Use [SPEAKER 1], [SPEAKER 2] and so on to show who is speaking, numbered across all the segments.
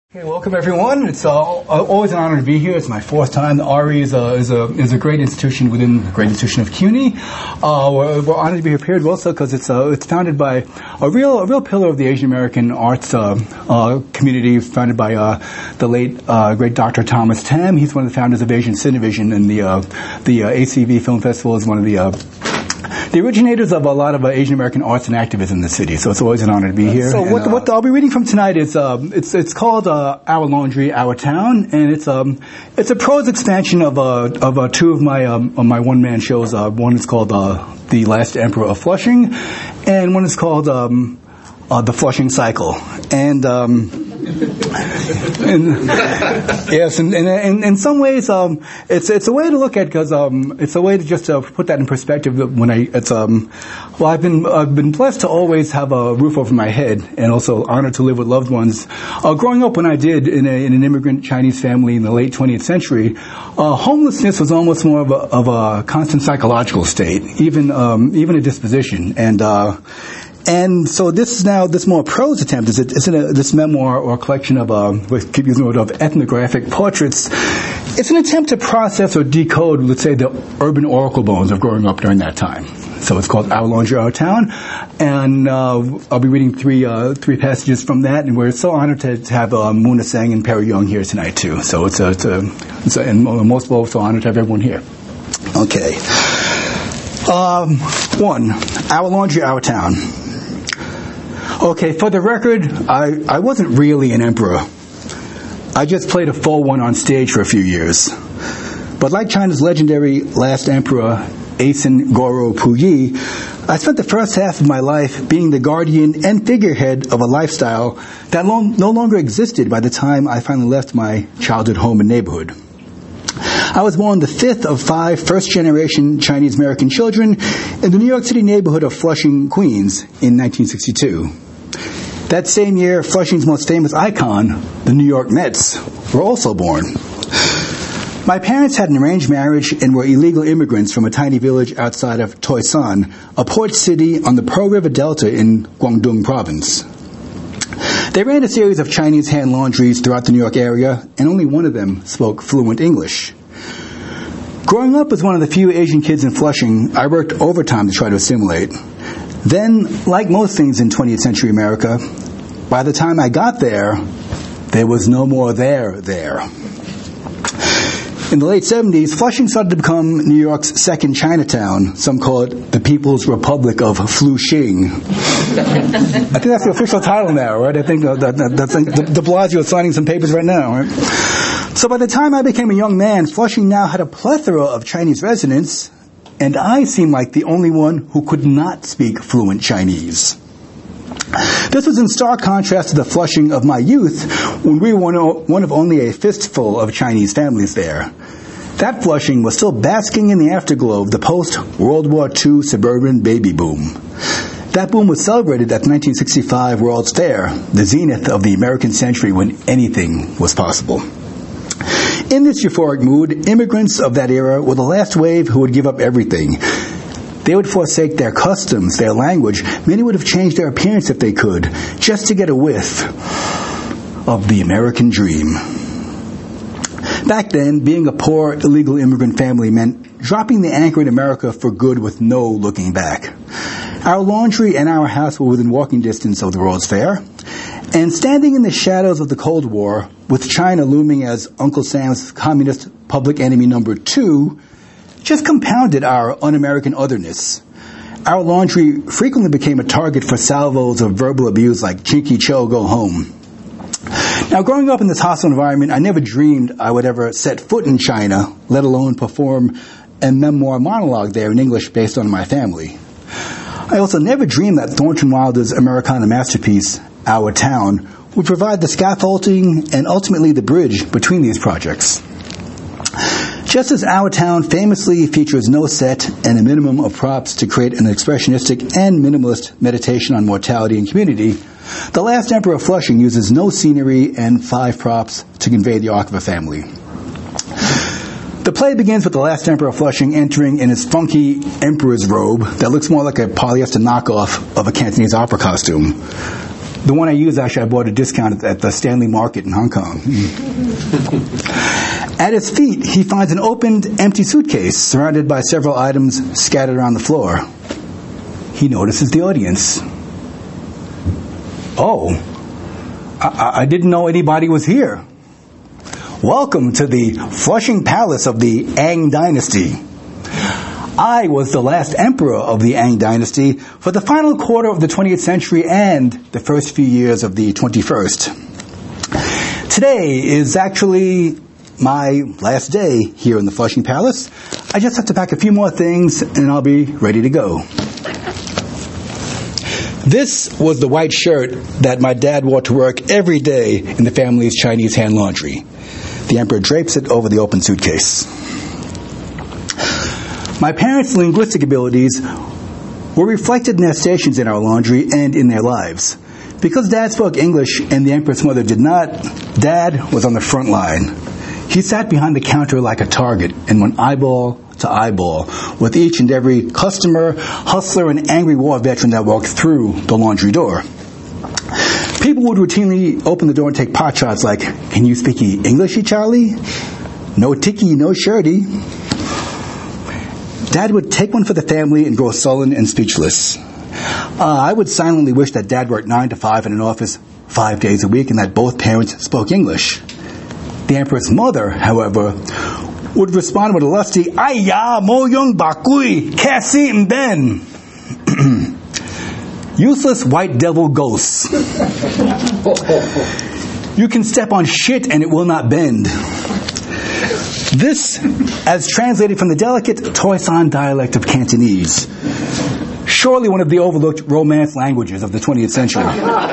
[SPEAKER 1] Hey, welcome everyone. It's always an honor to be here. It's my fourth time. The RE is a great institution within the great institution of CUNY. We're honored to be here, period, also because it's founded by a real pillar of the Asian American arts community, founded by the late great Dr. Thomas Tam. He's one of the founders of Asian Cinevision, and the ACV Film Festival is one of the originators of a lot of Asian American arts and activism in the city, so it's always an honor to be here. So what I'll be reading from tonight is it's called Our Laundry, Our Town, and it's a prose expansion of two of my one man shows. One is called The Last Emperor of Flushing, and one is called The Flushing Cycle. And yes, and in some ways, it's a way to look at, because it's a way to just put that in perspective. I've been blessed to always have a roof over my head, and also honored to live with loved ones. Growing up when I did in an immigrant Chinese family in the late 20th century, homelessness was almost more of a constant psychological state, even a disposition. And so this more prose attempt is this memoir or collection of keep using the word of ethnographic portraits. It's an attempt to process or decode, let's say, the urban oracle bones of growing up during that time. So it's called Our Laundry, Our Town, and I'll be reading three passages from that. And we're so honored to have Muna Seng and Perry Young here tonight too. So and most of all, so honored to have everyone here. Okay. 1. Our Laundry, Our Town. Okay, for the record, I wasn't really an emperor. I just played a full one on stage for a few years. But like China's legendary last emperor, Asen Goro Puyi, I spent the first half of my life being the guardian and figurehead of a lifestyle that no longer existed by the time I finally left my childhood home and neighborhood. I was born the fifth of 5 first-generation Chinese-American children in the New York City neighborhood of Flushing, Queens, in 1962. That same year, Flushing's most famous icon, the New York Mets, were also born. My parents had an arranged marriage and were illegal immigrants from a tiny village outside of Toisan, a port city on the Pearl River Delta in Guangdong Province. They ran a series of Chinese hand laundries throughout the New York area, and only one of them spoke fluent English. Growing up as one of the few Asian kids in Flushing, I worked overtime to try to assimilate. Then, like most things in 20th century America, by the time I got there was no more there. In the late 70s, Flushing started to become New York's second Chinatown. Some call it the People's Republic of Flushing. I think that's the official title now, right? I think de Blasio is signing some papers right now, right? So by the time I became a young man, Flushing now had a plethora of Chinese residents, and I seemed like the only one who could not speak fluent Chinese. This was in stark contrast to the Flushing of my youth, when we were one of only a fistful of Chinese families there. That Flushing was still basking in the afterglow of the post-World War II suburban baby boom. That boom was celebrated at the 1965 World's Fair, the zenith of the American century when anything was possible. In this euphoric mood, immigrants of that era were the last wave who would give up everything. They would forsake their customs, their language. Many would have changed their appearance if they could, just to get a whiff of the American dream. Back then, being a poor, illegal immigrant family meant dropping the anchor in America for good with no looking back. Our laundry and our house were within walking distance of the World's Fair, and standing in the shadows of the Cold War, with China looming as Uncle Sam's communist public enemy number 2, just compounded our un-American otherness. Our laundry frequently became a target for salvos of verbal abuse like "Chinky Cho, go home." Now, growing up in this hostile environment, I never dreamed I would ever set foot in China, let alone perform a memoir monologue there in English based on my family. I also never dreamed that Thornton Wilder's Americana masterpiece, Our Town, would provide the scaffolding and ultimately the bridge between these projects. Just as Our Town famously features no set and a minimum of props to create an expressionistic and minimalist meditation on mortality and community, The Last Emperor of Flushing uses no scenery and 5 props to convey the arc of a family. The play begins with the last Emperor of Flushing entering in his funky emperor's robe that looks more like a polyester knockoff of a Cantonese opera costume. The one I use, actually, I bought a discount at the Stanley Market in Hong Kong. At his feet, he finds an opened, empty suitcase surrounded by several items scattered around the floor. He notices the audience. Oh, I didn't know anybody was here. Welcome to the Flushing Palace of the Ang Dynasty. I was the last emperor of the Ang Dynasty for the final quarter of the 20th century and the first few years of the 21st. Today is actually my last day here in the Flushing Palace. I just have to pack a few more things and I'll be ready to go. This was the white shirt that my dad wore to work every day in the family's Chinese hand laundry. The emperor drapes it over the open suitcase. My parents' linguistic abilities were reflected in their stations in our laundry and in their lives. Because Dad spoke English and the empress mother did not, Dad was on the front line. He sat behind the counter like a target and went eyeball to eyeball with each and every customer, hustler, and angry war veteran that walked through the laundry door. People would routinely open the door and take pot shots like, "Can you speak Englishy, Charlie? No ticky, no shirty." Dad would take one for the family and grow sullen and speechless. I would silently wish that Dad worked 9 to 5 in an office 5 days a week and that both parents spoke English. The empress mother, however, would respond with a lusty, "Ay ya, mo young bakui, kasi mben." Useless white devil ghosts. You can step on shit and it will not bend. This, as translated from the delicate Toisan dialect of Cantonese. Surely one of the overlooked Romance languages of the 20th century.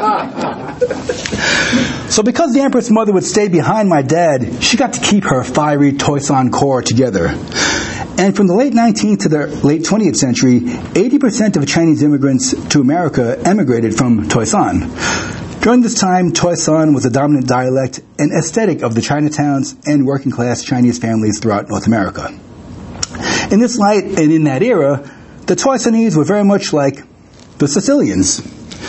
[SPEAKER 1] So because the empress mother would stay behind my dad, she got to keep her fiery Toisan core together. And from the late 19th to the late 20th century, 80% of Chinese immigrants to America emigrated from Toisan. During this time, Toisan was a dominant dialect and aesthetic of the Chinatowns and working-class Chinese families throughout North America. In this light and in that era, the Toisanese were very much like the Sicilians.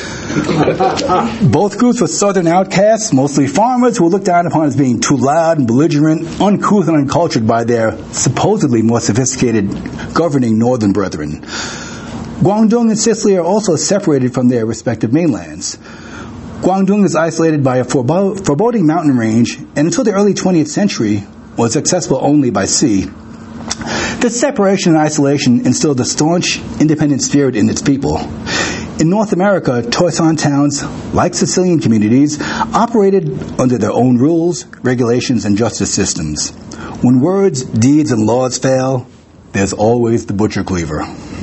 [SPEAKER 1] Both groups were southern outcasts, mostly farmers who were looked down upon as being too loud and belligerent, uncouth and uncultured by their supposedly more sophisticated governing northern brethren. Guangdong and Sicily are also separated from their respective mainlands. Guangdong is isolated by a foreboding mountain range and until the early 20th century was accessible only by sea. This separation and isolation instilled a staunch, independent spirit in its people. In North America, Toisan towns, like Sicilian communities, operated under their own rules, regulations, and justice systems. When words, deeds, and laws fail, there's always the butcher cleaver.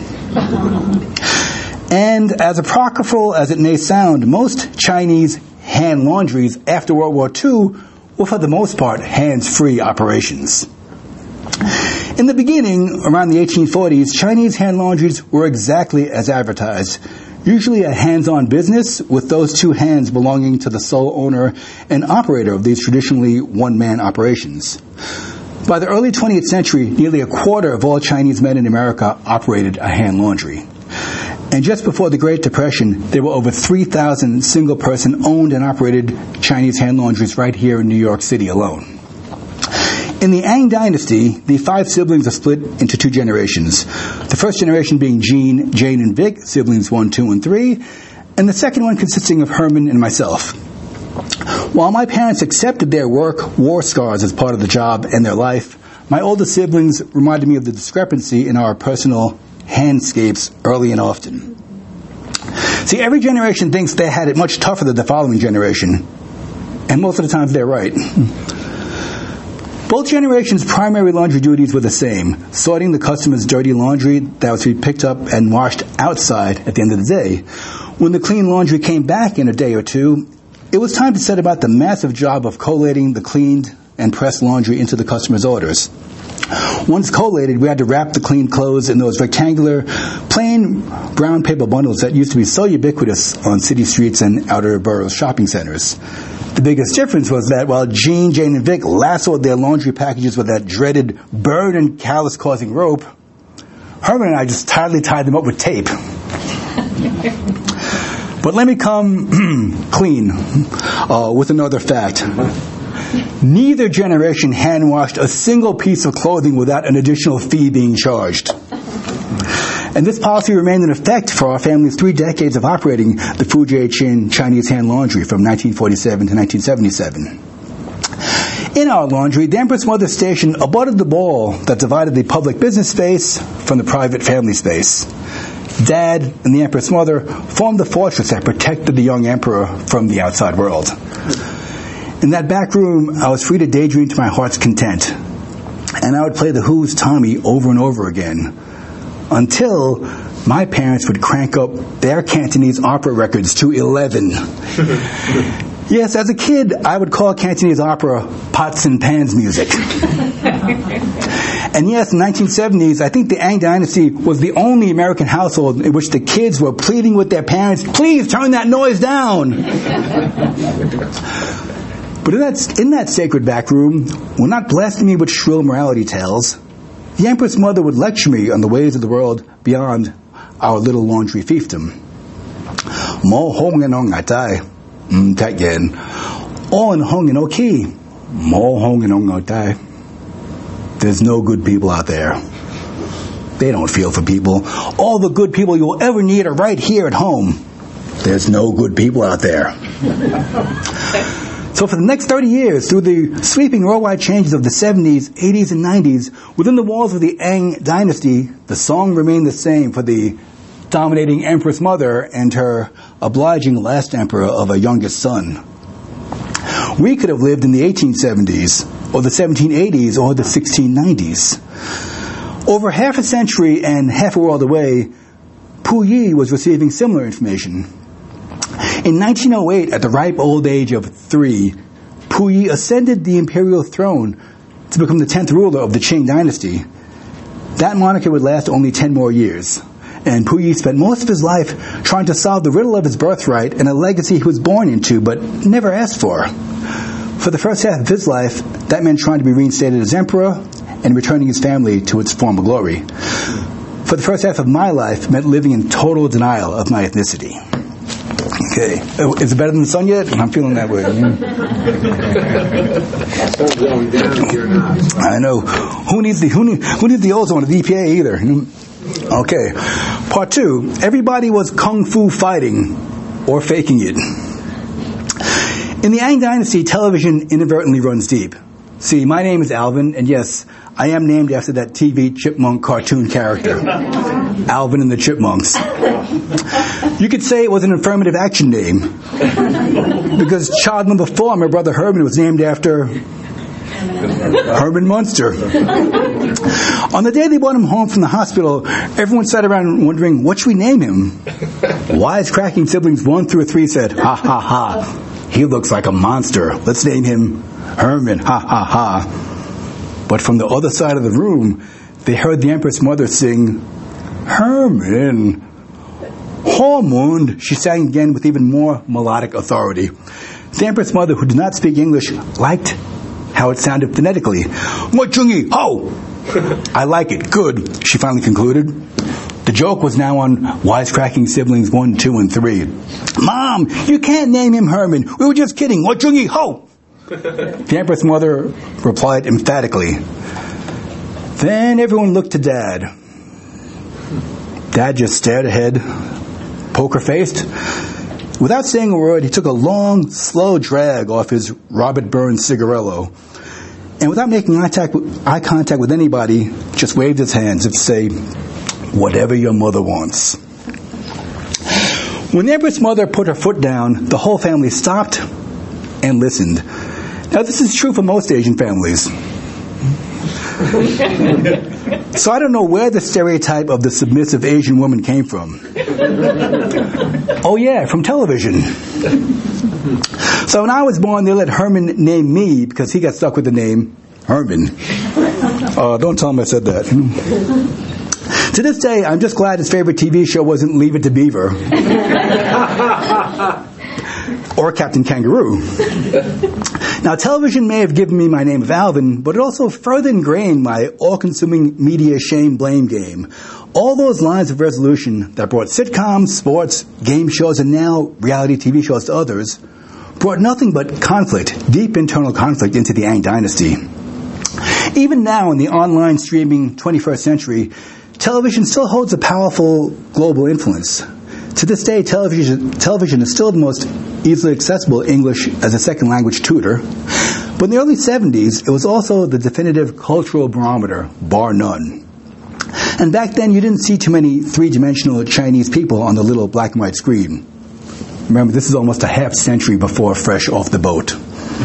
[SPEAKER 1] And as apocryphal as it may sound, most Chinese hand laundries after World War II were for the most part hands-free operations. In the beginning, around the 1840s, Chinese hand laundries were exactly as advertised. Usually a hands-on business with those two hands belonging to the sole owner and operator of these traditionally one-man operations. By the early 20th century, nearly a quarter of all Chinese men in America operated a hand laundry. And just before the Great Depression, there were over 3,000 single-person owned and operated Chinese hand laundries right here in New York City alone. In the Ang Dynasty, the 5 siblings are split into 2 generations. The first generation being Jean, Jane, and Vic, siblings 1, 2, and 3, and the second one consisting of Herman and myself. While my parents accepted their war scars as part of the job and their life, my older siblings reminded me of the discrepancy in our personal handscapes early and often. See, every generation thinks they had it much tougher than the following generation, and most of the time they're right. Both generations' primary laundry duties were the same, sorting the customer's dirty laundry that was to be picked up and washed outside at the end of the day. When the clean laundry came back in a day or two, it was time to set about the massive job of collating the cleaned and pressed laundry into the customer's orders. Once collated, we had to wrap the cleaned clothes in those rectangular, plain brown paper bundles that used to be so ubiquitous on city streets and outer boroughs shopping centers. The biggest difference was that while Jean, Jane, and Vic lassoed their laundry packages with that dreaded burn and callus-causing rope, Herman and I just tightly tied them up with tape. But let me come clean with another fact. Neither generation hand-washed a single piece of clothing without an additional fee being charged. And this policy remained in effect for our family's 3 decades of operating the Fujie Chin Chinese hand laundry from 1947 to 1977. In our laundry, the Empress Mother Station abutted the wall that divided the public business space from the private family space. Dad and the Empress Mother formed the fortress that protected the young emperor from the outside world. In that back room, I was free to daydream to my heart's content. And I would play The Who's Tommy over and over again, until my parents would crank up their Cantonese opera records to 11. Yes, as a kid, I would call Cantonese opera pots and pans music. And yes, in the 1970s, I think the Ang Dynasty was the only American household in which the kids were pleading with their parents, please turn that noise down. But in that sacred back room, when not blasting me with shrill morality tales, the Empress Mother would lecture me on the ways of the world beyond our little laundry fiefdom. Mo hong en ong atai, tat yen. On hong en oki, mo hong en ong atai. There's no good people out there. They don't feel for people. All the good people you'll ever need are right here at home. There's no good people out there. So for the next 30 years, through the sweeping worldwide changes of the 70s, 80s, and 90s, within the walls of the Ang Dynasty, the song remained the same for the dominating Empress Mother and her obliging last emperor of a youngest son. We could have lived in the 1870s, or the 1780s, or the 1690s. Over half a century and half a world away, Puyi was receiving similar information. In 1908, at the ripe old age of 3, Puyi ascended the imperial throne to become the 10th ruler of the Qing dynasty. That monarchy would last only 10 more years, and Puyi spent most of his life trying to solve the riddle of his birthright and a legacy he was born into but never asked for. For the first half of his life, that meant trying to be reinstated as emperor and returning his family to its former glory. For the first half of my life, meant living in total denial of my ethnicity. Okay. Is it better than the sun yet? I'm feeling that way. I know. Who needs the ozone of the EPA either? Okay. Part 2. Everybody was kung fu fighting or faking it. In the Ang Dynasty, television inadvertently runs deep. See, my name is Alvin, and yes, I am named after that TV chipmunk cartoon character, Alvin and the Chipmunks. You could say it was an affirmative action name, because child number 4, my brother Herman, was named after Herman Munster. On the day they brought him home from the hospital, everyone sat around wondering, what should we name him? Wisecracking siblings 1 through 3 said, ha ha ha, he looks like a monster. Let's name him Herman, ha ha ha. But from the other side of the room, they heard the Empress Mother sing, Herman, Hormund, she sang again with even more melodic authority. The Empress Mother, who did not speak English, liked how it sounded phonetically. Mochungi, ho! I like it, good, she finally concluded. The joke was now on wisecracking siblings 1, 2, and 3. Mom, you can't name him Herman. We were just kidding. Mochungi, ho! The Empress Mother replied emphatically. Then everyone looked to Dad. Dad just stared ahead, poker-faced. Without saying a word, he took a long, slow drag off his Robert Burns cigarillo. And without making eye contact with anybody, just waved his hands and said, whatever your mother wants. When the Empress Mother put her foot down, the whole family stopped and listened. Now, this is true for most Asian families. So I don't know where the stereotype of the submissive Asian woman came from. Oh yeah, from television. So when I was born, they let Herman name me because he got stuck with the name Herman. Don't tell him I said that. To this day, I'm just glad his favorite TV show wasn't Leave It to Beaver. Or Captain Kangaroo. Now, television may have given me my name of Alvin, but it also further ingrained my all-consuming media shame-blame game. All those lines of resolution that brought sitcoms, sports, game shows, and now reality TV shows to others brought nothing but conflict, deep internal conflict into the Ang Dynasty. Even now in the online streaming 21st century, television still holds a powerful global influence. To this day, television is still the most easily accessible English as a second language tutor. But in the early 70s, it was also the definitive cultural barometer, bar none. And back then, you didn't see too many three-dimensional Chinese people on the little black and white screen. Remember, this is almost a half century before Fresh Off the Boat.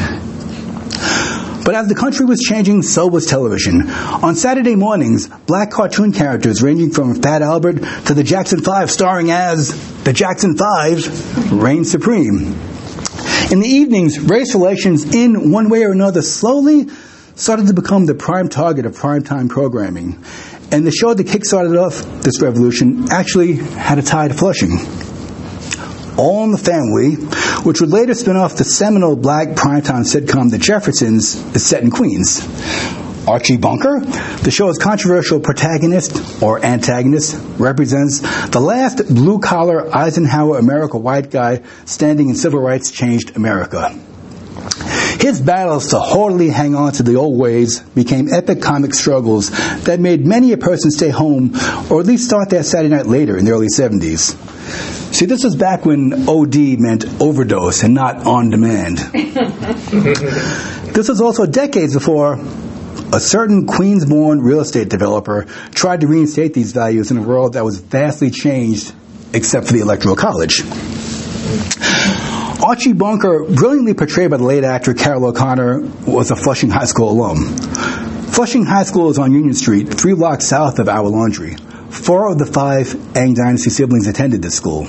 [SPEAKER 1] But as the country was changing, so was television. On Saturday mornings, black cartoon characters ranging from Fat Albert to the Jackson 5 starring as the Jackson 5 reigned supreme. In the evenings, race relations in one way or another slowly started to become the prime target of primetime programming. And the show that kickstarted off this revolution actually had a tie to Flushing. All in the Family, which would later spin off the seminal black primetime sitcom The Jeffersons, is set in Queens. Archie Bunker, the show's controversial protagonist, or antagonist, represents the last blue-collar Eisenhower America white guy standing in civil rights-changed America. His battles to haughtily hang on to the old ways became epic comic struggles that made many a person stay home or at least start their Saturday night later in the early 70s. See, this was back when OD meant overdose and not on demand. This was also decades before a certain Queens-born real estate developer tried to reinstate these values in a world that was vastly changed except for the Electoral College. Archie Bunker, brilliantly portrayed by the late actor Carroll O'Connor, was a Flushing High School alum. Flushing High School is on Union Street, 3 blocks south of Our Laundry. 4 of the 5 Ang Dynasty siblings attended this school.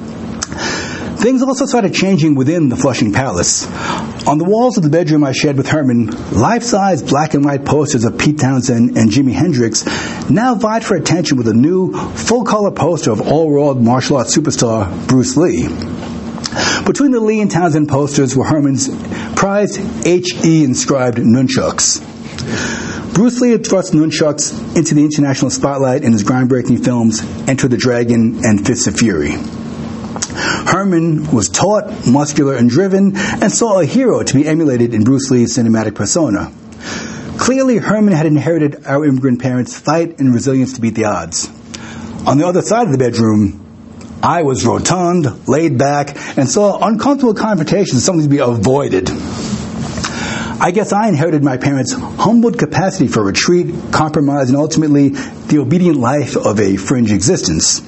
[SPEAKER 1] Things also started changing within the Flushing Palace. On the walls of the bedroom I shared with Herman, life-size black and white posters of Pete Townsend and Jimi Hendrix now vied for attention with a new, full-color poster of all-world martial arts superstar Bruce Lee. Between the Lee and Townsend posters were Herman's prized H.E. inscribed nunchucks. Bruce Lee had thrust nunchucks into the international spotlight in his groundbreaking films Enter the Dragon and Fists of Fury. Herman was taut, muscular, and driven, and saw a hero to be emulated in Bruce Lee's cinematic persona. Clearly, Herman had inherited our immigrant parents' fight and resilience to beat the odds. On the other side of the bedroom, I was rotund, laid back, and saw uncomfortable confrontations, something to be avoided. I guess I inherited my parents' humbled capacity for retreat, compromise, and ultimately the obedient life of a fringe existence.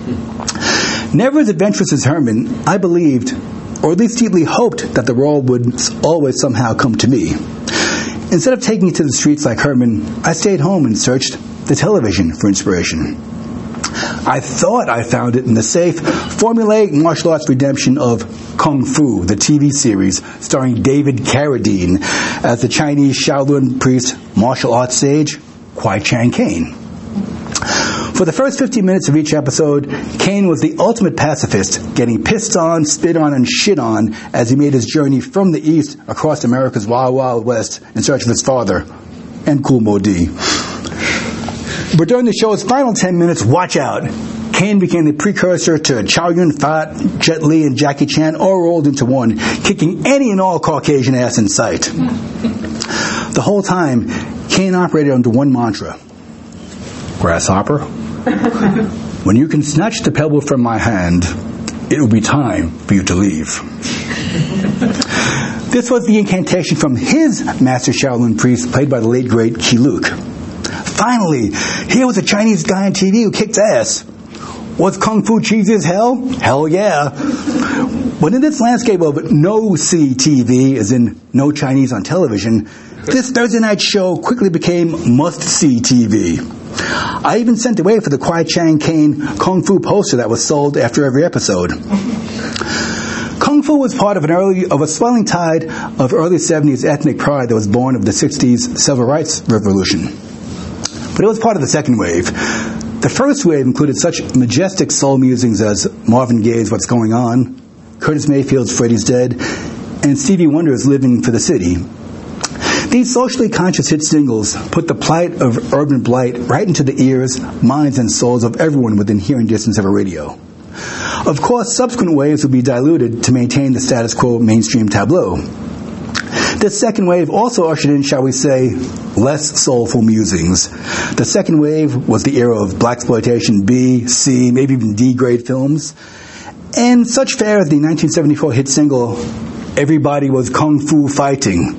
[SPEAKER 1] Never as adventurous as Herman, I believed, or at least deeply hoped, that the world would always somehow come to me. Instead of taking it to the streets like Herman, I stayed home and searched the television for inspiration. I thought I found it in the safe, formulaic martial arts redemption of Kung Fu, the TV series starring David Carradine as the Chinese Shaolin priest, martial arts sage, Kwai Chang Caine. For the first 15 minutes of each episode, Caine was the ultimate pacifist, getting pissed on, spit on, and shit on as he made his journey from the East across America's Wild Wild West in search of his father and Kool Moe Dee. But during the show's final 10 minutes, watch out. Caine became the precursor to Chow Yun-fat, Jet Li, and Jackie Chan all rolled into one, kicking any and all Caucasian ass in sight. The whole time, Caine operated under one mantra. Grasshopper, when you can snatch the pebble from my hand, it will be time for you to leave. This was the incantation from his master Shaolin priest, played by the late, great Key Luke. Finally, here was a Chinese guy on TV who kicked ass. Was Kung Fu cheesy as hell? Hell yeah. But in this landscape of no-see-TV, as in no Chinese on television, this Thursday night show quickly became must-see TV. I even sent away for the Kwai Chang Caine Kung Fu poster that was sold after every episode. Kung Fu was part of a swelling tide of early 70s ethnic pride that was born of the 60s civil rights revolution. But it was part of the second wave. The first wave included such majestic soul musings as Marvin Gaye's What's Going On, Curtis Mayfield's Freddie's Dead, and Stevie Wonder's Living for the City. These socially conscious hit singles put the plight of urban blight right into the ears, minds, and souls of everyone within hearing distance of a radio. Of course, subsequent waves will be diluted to maintain the status quo mainstream tableau. This second wave also ushered in, shall we say, less soulful musings. The second wave was the era of blaxploitation B, C, maybe even D-grade films. And such fare as the 1974 hit single, Everybody Was Kung Fu Fighting.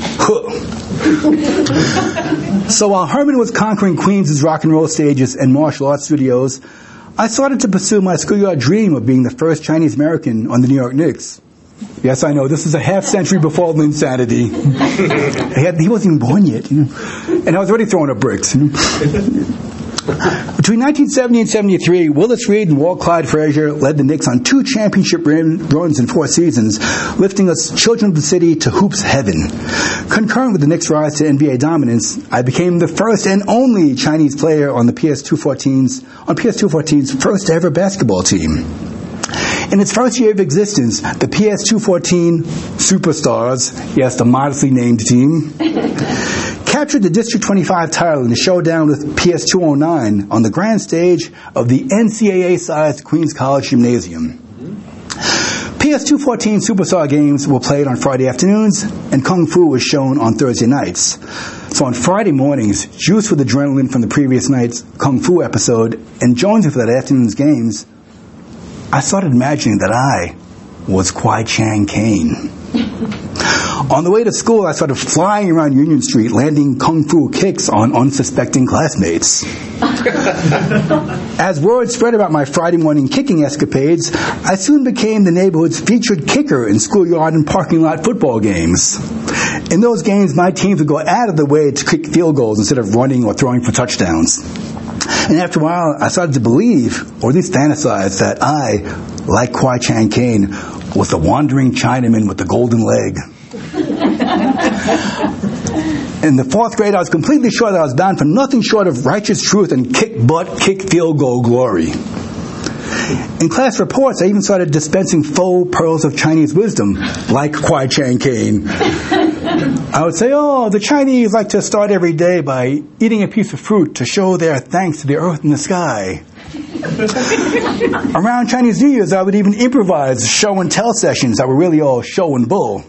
[SPEAKER 1] So while Herman was conquering Queens' rock and roll stages and martial arts studios, I started to pursue my schoolyard dream of being the first Chinese American on the New York Knicks. Yes, I know, this is a half-century before Linsanity. He wasn't even born yet, and I was already throwing up bricks. Between 1970 and 73, Willis Reed and Walt Clyde Frazier led the Knicks on 2 championship runs in 4 seasons, lifting us children of the city to hoops heaven. Concurrent with the Knicks' rise to NBA dominance, I became the first and only Chinese player on the PS214's first ever basketball team. In its first year of existence, the PS214 Superstars, yes, the modestly named team, captured the District 25 title in a showdown with PS209 on the grand stage of the NCAA-sized Queens College Gymnasium. PS214 Superstar games were played on Friday afternoons, and Kung Fu was shown on Thursday nights. So on Friday mornings, juiced with adrenaline from the previous night's Kung Fu episode and jonesing for that afternoon's games, I started imagining that I was Kwai Chang Caine. On the way to school, I started flying around Union Street, landing kung fu kicks on unsuspecting classmates. As word spread about my Friday morning kicking escapades, I soon became the neighborhood's featured kicker in schoolyard and parking lot football games. In those games, my teams would go out of the way to kick field goals instead of running or throwing for touchdowns. And after a while, I started to believe, or at least fantasize, that I, like Kwai Chang Caine, was the wandering Chinaman with the golden leg. In the 4th grade, I was completely sure that I was bound for nothing short of righteous truth and kick butt, kick field goal glory. In class reports, I even started dispensing faux pearls of Chinese wisdom, like Kwai Chang Caine. I would say, the Chinese like to start every day by eating a piece of fruit to show their thanks to the earth and the sky. Around Chinese New Year's, I would even improvise show and tell sessions that were really all show and bull.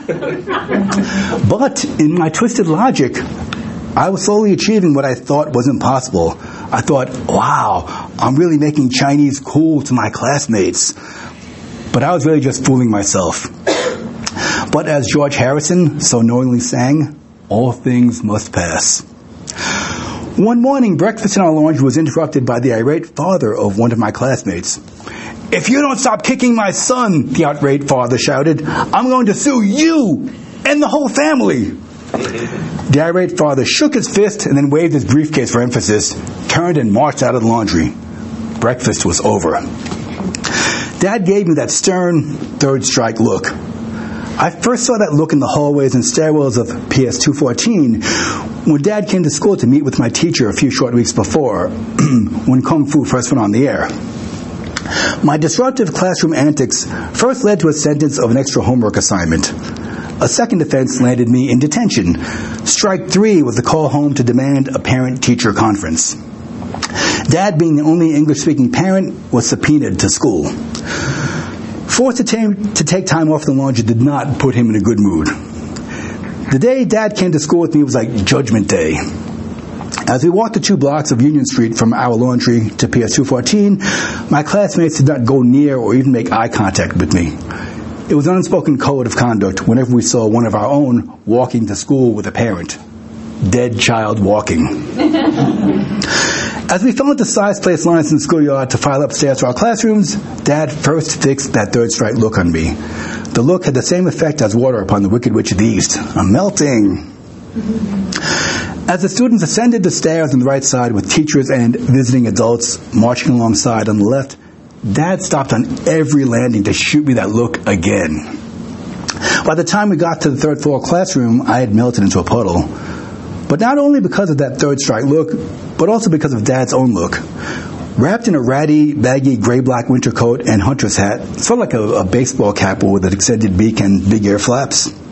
[SPEAKER 1] But in my twisted logic, I was slowly achieving what I thought was impossible. I thought, wow, I'm really making Chinese cool to my classmates. But I was really just fooling myself. But as George Harrison so knowingly sang, all things must pass. One morning, breakfast in our laundry was interrupted by the irate father of one of my classmates. "If you don't stop kicking my son," the irate father shouted, "I'm going to sue you and the whole family." The irate father shook his fist and then waved his briefcase for emphasis, turned and marched out of the laundry. Breakfast was over. Dad gave me that stern, third strike look. I first saw that look in the hallways and stairwells of PS214 when Dad came to school to meet with my teacher a few short weeks before, when Kung Fu first went on the air. My disruptive classroom antics first led to a sentence of an extra homework assignment. A second offense landed me in detention. Strike 3 was the call home to demand a parent-teacher conference. Dad, being the only English-speaking parent, was subpoenaed to school. Forced to take time off the laundry did not put him in a good mood. The day Dad came to school with me was like Judgment Day. As we walked the 2 blocks of Union Street from our laundry to PS214, my classmates did not go near or even make eye contact with me. It was an unspoken code of conduct whenever we saw one of our own walking to school with a parent. Dead child walking. As we fell into size-place lines in the schoolyard to file upstairs to our classrooms, Dad first fixed that third strike look on me. The look had the same effect as water upon the Wicked Witch of the East. I'm melting. As the students ascended the stairs on the right side with teachers and visiting adults marching alongside on the left, Dad stopped on every landing to shoot me that look again. By the time we got to the 3rd floor classroom, I had melted into a puddle. But not only because of that third strike look, but also because of Dad's own look. Wrapped in a ratty, baggy gray-black winter coat and hunter's hat, sort of like a baseball cap with an extended beak and big ear flaps.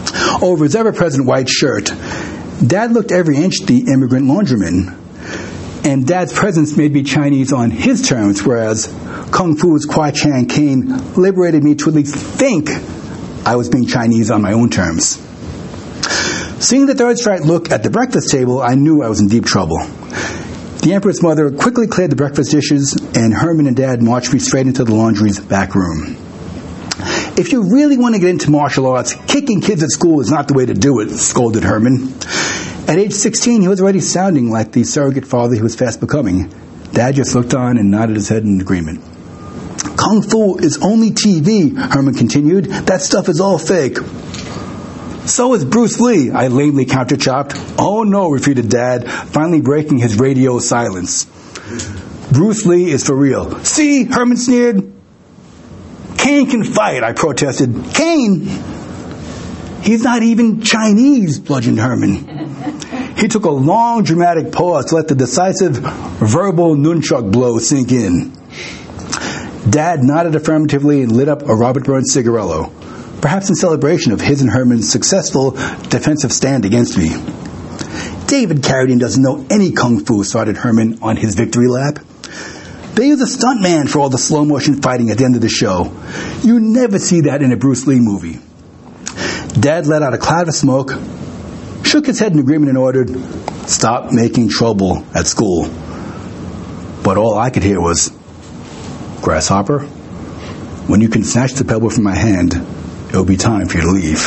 [SPEAKER 1] Over his ever-present white shirt, Dad looked every inch the immigrant laundryman. And Dad's presence made me Chinese on his terms, whereas Kung Fu's Kwai Chang Caine liberated me to at least think I was being Chinese on my own terms. Seeing the Third Strike look at the breakfast table, I knew I was in deep trouble. The Emperor's mother quickly cleared the breakfast dishes, and Herman and Dad marched me straight into the laundry's back room. If you really want to get into martial arts, kicking kids at school is not the way to do it, scolded Herman. At age 16, he was already sounding like the surrogate father he was fast becoming. Dad just looked on and nodded his head in agreement. Kung Fu is only TV, Herman continued. That stuff is all fake. So is Bruce Lee, I lamely counter-chopped. Oh no, repeated Dad, finally breaking his radio silence. Bruce Lee is for real. See, Herman sneered. Caine can fight, I protested. Caine? He's not even Chinese, bludgeoned Herman. He took a long, dramatic pause to let the decisive verbal nunchuck blow sink in. Dad nodded affirmatively and lit up a Robert Burns cigarillo, perhaps in celebration of his and Herman's successful defensive stand against me. David Carradine doesn't know any Kung Fu, started Herman on his victory lap. They use a stuntman for all the slow-motion fighting at the end of the show. You never see that in a Bruce Lee movie. Dad let out a cloud of smoke, shook his head in agreement and ordered, "Stop making trouble at school." But all I could hear was, "Grasshopper, when you can snatch the pebble from my hand, it'll be time for you to leave."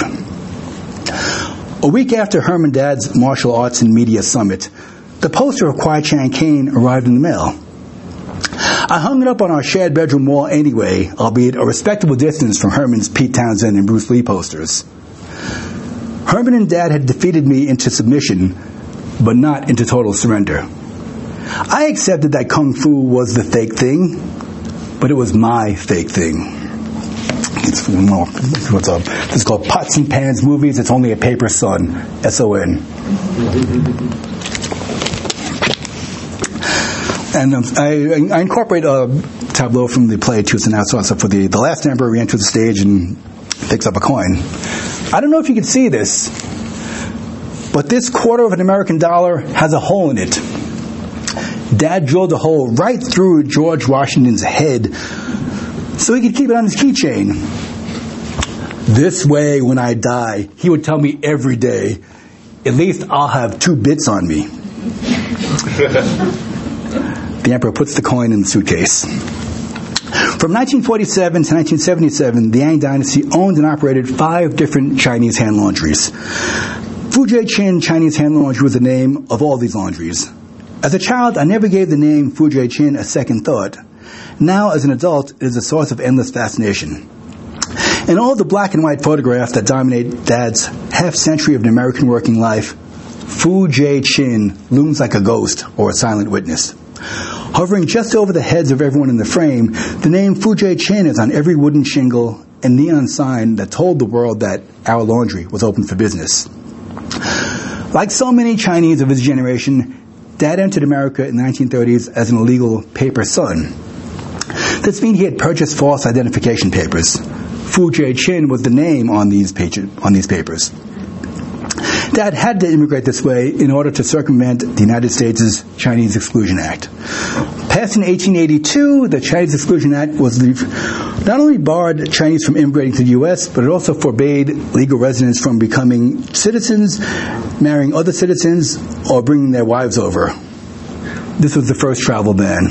[SPEAKER 1] A week after Herman Dad's Martial Arts and Media Summit, the poster of Kwai Chang Caine arrived in the mail. I hung it up on our shared bedroom wall anyway, albeit a respectable distance from Herman's Pete Townsend and Bruce Lee posters. Herman and Dad had defeated me into submission, but not into total surrender. I accepted that Kung Fu was the fake thing, but it was my fake thing. What's up? This is called Pots and Pans Movies. It's only a paper son. S-O-N. And I incorporate a tableau from the play Toots and Outsource. So for the last emperor, he enters the stage and picks up a coin. I don't know if you can see this, but this quarter of an American dollar has a hole in it. Dad drilled a hole right through George Washington's head so he could keep it on his keychain. This way, when I die, he would tell me every day, at least I'll have 2 bits on me. The emperor puts the coin in the suitcase. From 1947 to 1977, the Yang Dynasty owned and operated 5 different Chinese hand laundries. Fujian Chinese Hand Laundry was the name of all these laundries. As a child, I never gave the name Fujian a second thought. Now, as an adult, it is a source of endless fascination. In all the black and white photographs that dominate Dad's half-century of an American working life, Fu Jie-chin looms like a ghost or a silent witness. Hovering just over the heads of everyone in the frame, the name Fu Jie-chin is on every wooden shingle and neon sign that told the world that our laundry was open for business. Like so many Chinese of his generation, Dad entered America in the 1930s as an illegal paper son. This means he had purchased false identification papers. Fu Jie-chin was the name on these papers. Dad had to immigrate this way in order to circumvent the United States' Chinese Exclusion Act. Passed in 1882, the Chinese Exclusion Act not only barred Chinese from immigrating to the U.S., but it also forbade legal residents from becoming citizens, marrying other citizens, or bringing their wives over. This was the first travel ban.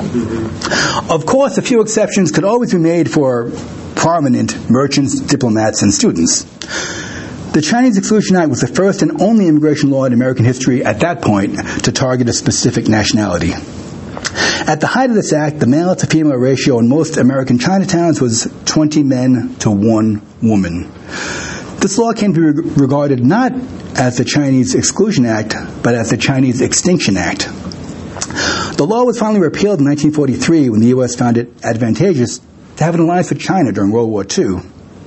[SPEAKER 1] Of course, a few exceptions could always be made for prominent merchants, diplomats, and students. The Chinese Exclusion Act was the first and only immigration law in American history at that point to target a specific nationality. At the height of this act, the male-to-female ratio in most American Chinatowns was 20 men to 1 woman. This law came to be regarded not as the Chinese Exclusion Act, but as the Chinese Extinction Act. The law was finally repealed in 1943 when the U.S. found it advantageous to have an alliance with China during World War II.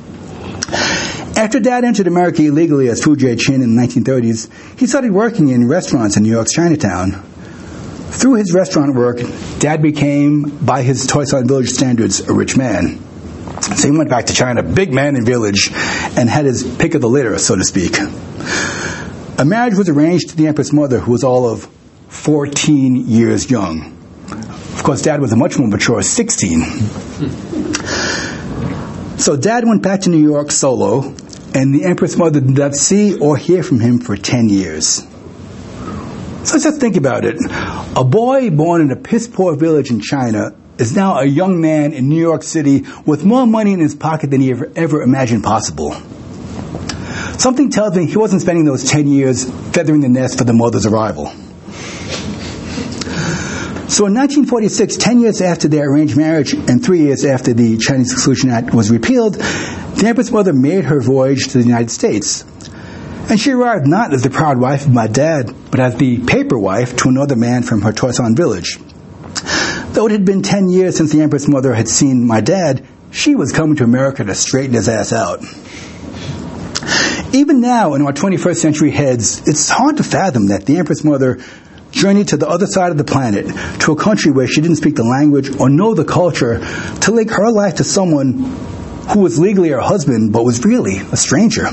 [SPEAKER 1] After Dad entered America illegally as Fu Jie-chin in the 1930s, he started working in restaurants in New York's Chinatown. Through his restaurant work, Dad became, by his Toy Story Village standards, a rich man. So he went back to China, big man in village, and had his pick of the litter, so to speak. A marriage was arranged to the Empress Mother, who was all of 14 years young. Of course, Dad was a much more mature 16. So Dad went back to New York solo, and the Empress Mother did not see or hear from him for 10 years. So let's just think about it. A boy born in a piss-poor village in China is now a young man in New York City with more money in his pocket than he ever imagined possible. Something tells me he wasn't spending those 10 years feathering the nest for the mother's arrival. So in 1946, 10 years after their arranged marriage and 3 years after the Chinese Exclusion Act was repealed, the Empress Mother made her voyage to the United States. And she arrived not as the proud wife of my dad, but as the paper wife to another man from her Toisan village. Though it had been 10 years since the Empress Mother had seen my dad, she was coming to America to straighten his ass out. Even now, in our 21st century heads, it's hard to fathom that the Empress Mother journeyed to the other side of the planet, to a country where she didn't speak the language or know the culture, to link her life to someone who was legally her husband, but was really a stranger.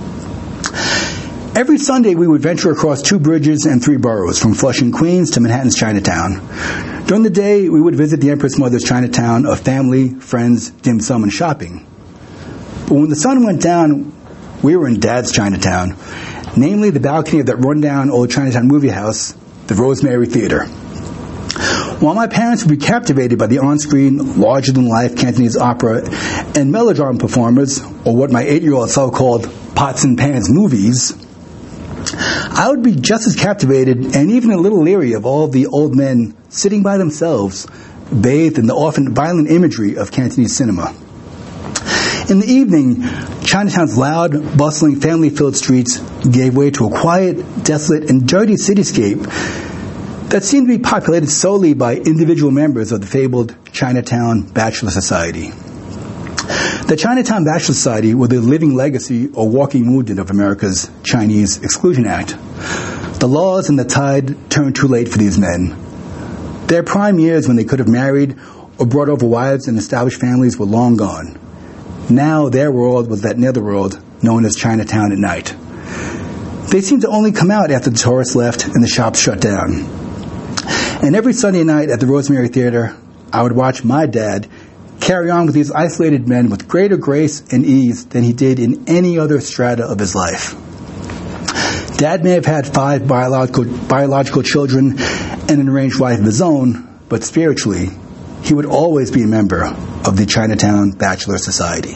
[SPEAKER 1] Every Sunday, we would venture across 2 bridges and 3 boroughs, from Flushing, Queens to Manhattan's Chinatown. During the day, we would visit the Empress Mother's Chinatown of family, friends, dim sum, and shopping. But when the sun went down, we were in Dad's Chinatown, namely the balcony of that rundown old Chinatown movie house, the Rosemary Theater. While my parents would be captivated by the on-screen, larger-than-life Cantonese opera and melodrama performers, or what my 8-year-old self called pots and pans movies, I would be just as captivated and even a little leery of all the old men sitting by themselves, bathed in the often violent imagery of Cantonese cinema. In the evening, Chinatown's loud, bustling, family-filled streets gave way to a quiet, desolate, and dirty cityscape that seemed to be populated solely by individual members of the fabled Chinatown Bachelor Society. The Chinatown Bachelor Society were the living legacy or walking wounded of America's Chinese Exclusion Act. The laws and the tide turned too late for these men. Their prime years when they could have married or brought over wives and established families were long gone. Now their world was that netherworld known as Chinatown at night. They seemed to only come out after the tourists left and the shops shut down. And every Sunday night at the Rosemary Theater, I would watch my dad carry on with these isolated men with greater grace and ease than he did in any other strata of his life. Dad may have had 5 biological children and an arranged wife of his own, but spiritually, he would always be a member of the Chinatown Bachelor Society.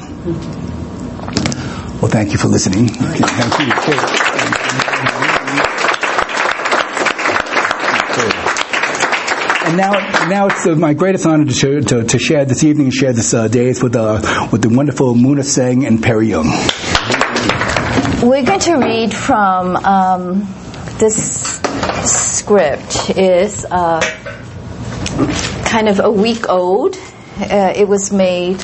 [SPEAKER 1] Well, thank you for listening. Thank you. And now it's my greatest honor to share this evening and share this days with the wonderful Muna Seng and Perry Yung.
[SPEAKER 2] We're going to read from this script. Is kind of a week old. It was made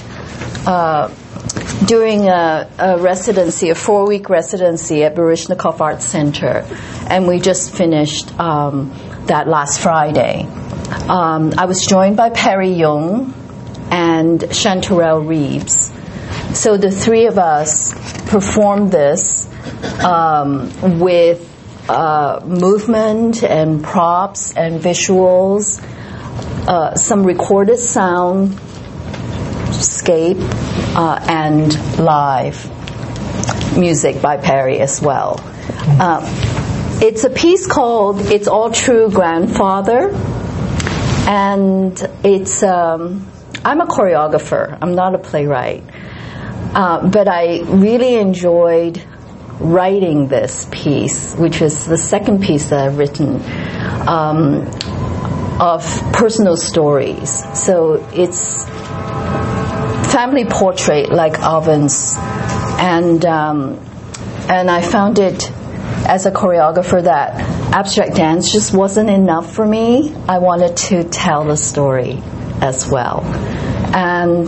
[SPEAKER 2] during a residency, a 4-week residency at Baryshnikov Arts Center, and we just finished that last Friday. I was joined by Perry Yung and Chanterelle Reeves. So the 3 of us performed this with movement and props and visuals, some recorded soundscape, and live music by Perry as well. It's a piece called It's All True, Grandfather. And it's, I'm a choreographer. I'm not a playwright. But I really enjoyed writing this piece, which is the second piece that I've written, of personal stories. So it's family portrait like Alvin's. And I found it, as a choreographer, that abstract dance just wasn't enough for me. I wanted to tell the story as well. And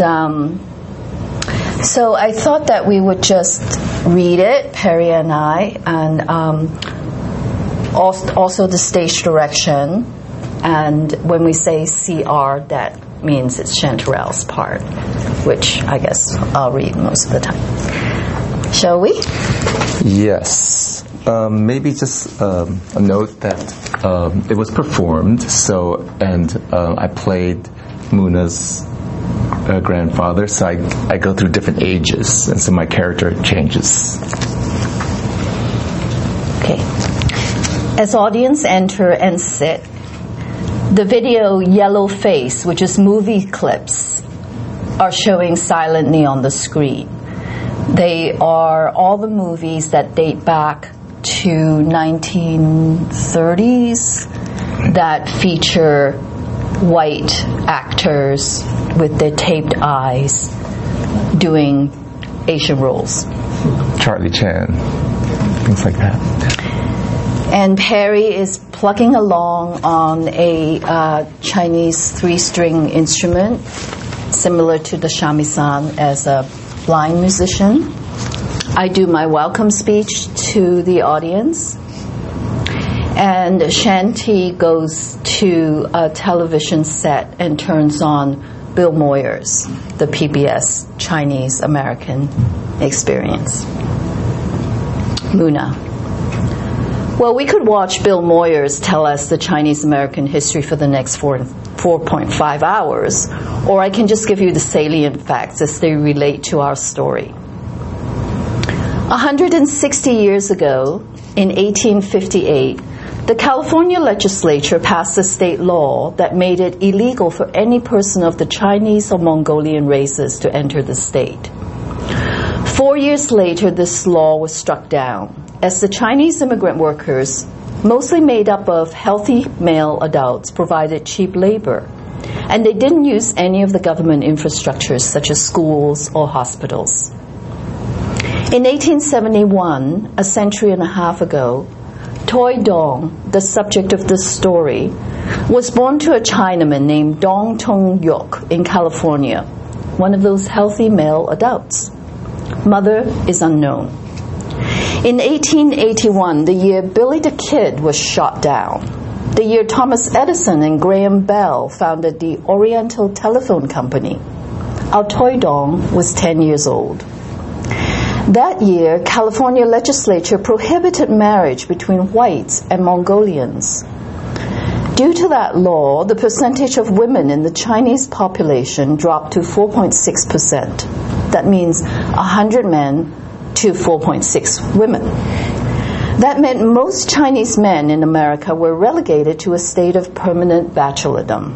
[SPEAKER 2] so I thought that we would just read it, Perry and I, and also the stage direction. And when we say CR, that means it's Chanterelle's part. which I guess I'll read most of the time. Shall we?
[SPEAKER 3] Yes. Maybe just a note that it was performed, and I played Muna's grandfather, so I go through different ages, and so my character changes.
[SPEAKER 2] Okay. As audience enter and sit, the video Yellow Face, which is movie clips, are showing silently on the screen. They are all the movies that date back to 1930s that feature white actors with their taped eyes doing Asian roles.
[SPEAKER 3] Charlie Chan, things like that.
[SPEAKER 2] And Perry is plucking along on a Chinese 3-string instrument, similar to the shamisen as a blind musician. I do my welcome speech to the audience, and Shanti goes to a television set and turns on Bill Moyers, the PBS Chinese American experience. Muna. Well, we could watch Bill Moyers tell us the Chinese American history for the next 4.5 hours, or I can just give you the salient facts as they relate to our story. 160 years ago, in 1858, the California legislature passed a state law that made it illegal for any person of the Chinese or Mongolian races to enter the state. 4 years later, this law was struck down, as the Chinese immigrant workers, mostly made up of healthy male adults, provided cheap labor, and they didn't use any of the government infrastructures such as schools or hospitals. In 1871, a century and a half ago, Toi Dong, the subject of this story, was born to a Chinaman named Dong Tong Yok in California, one of those healthy male adults. Mother is unknown. In 1881, the year Billy the Kid was shot down, the year Thomas Edison and Graham Bell founded the Oriental Telephone Company, our Toi Dong was 10 years old. That year, California legislature prohibited marriage between whites and Mongolians. Due to that law, the percentage of women in the Chinese population dropped to 4.6%. That means 100 men to 4.6 women. That meant most Chinese men in America were relegated to a state of permanent bachelordom.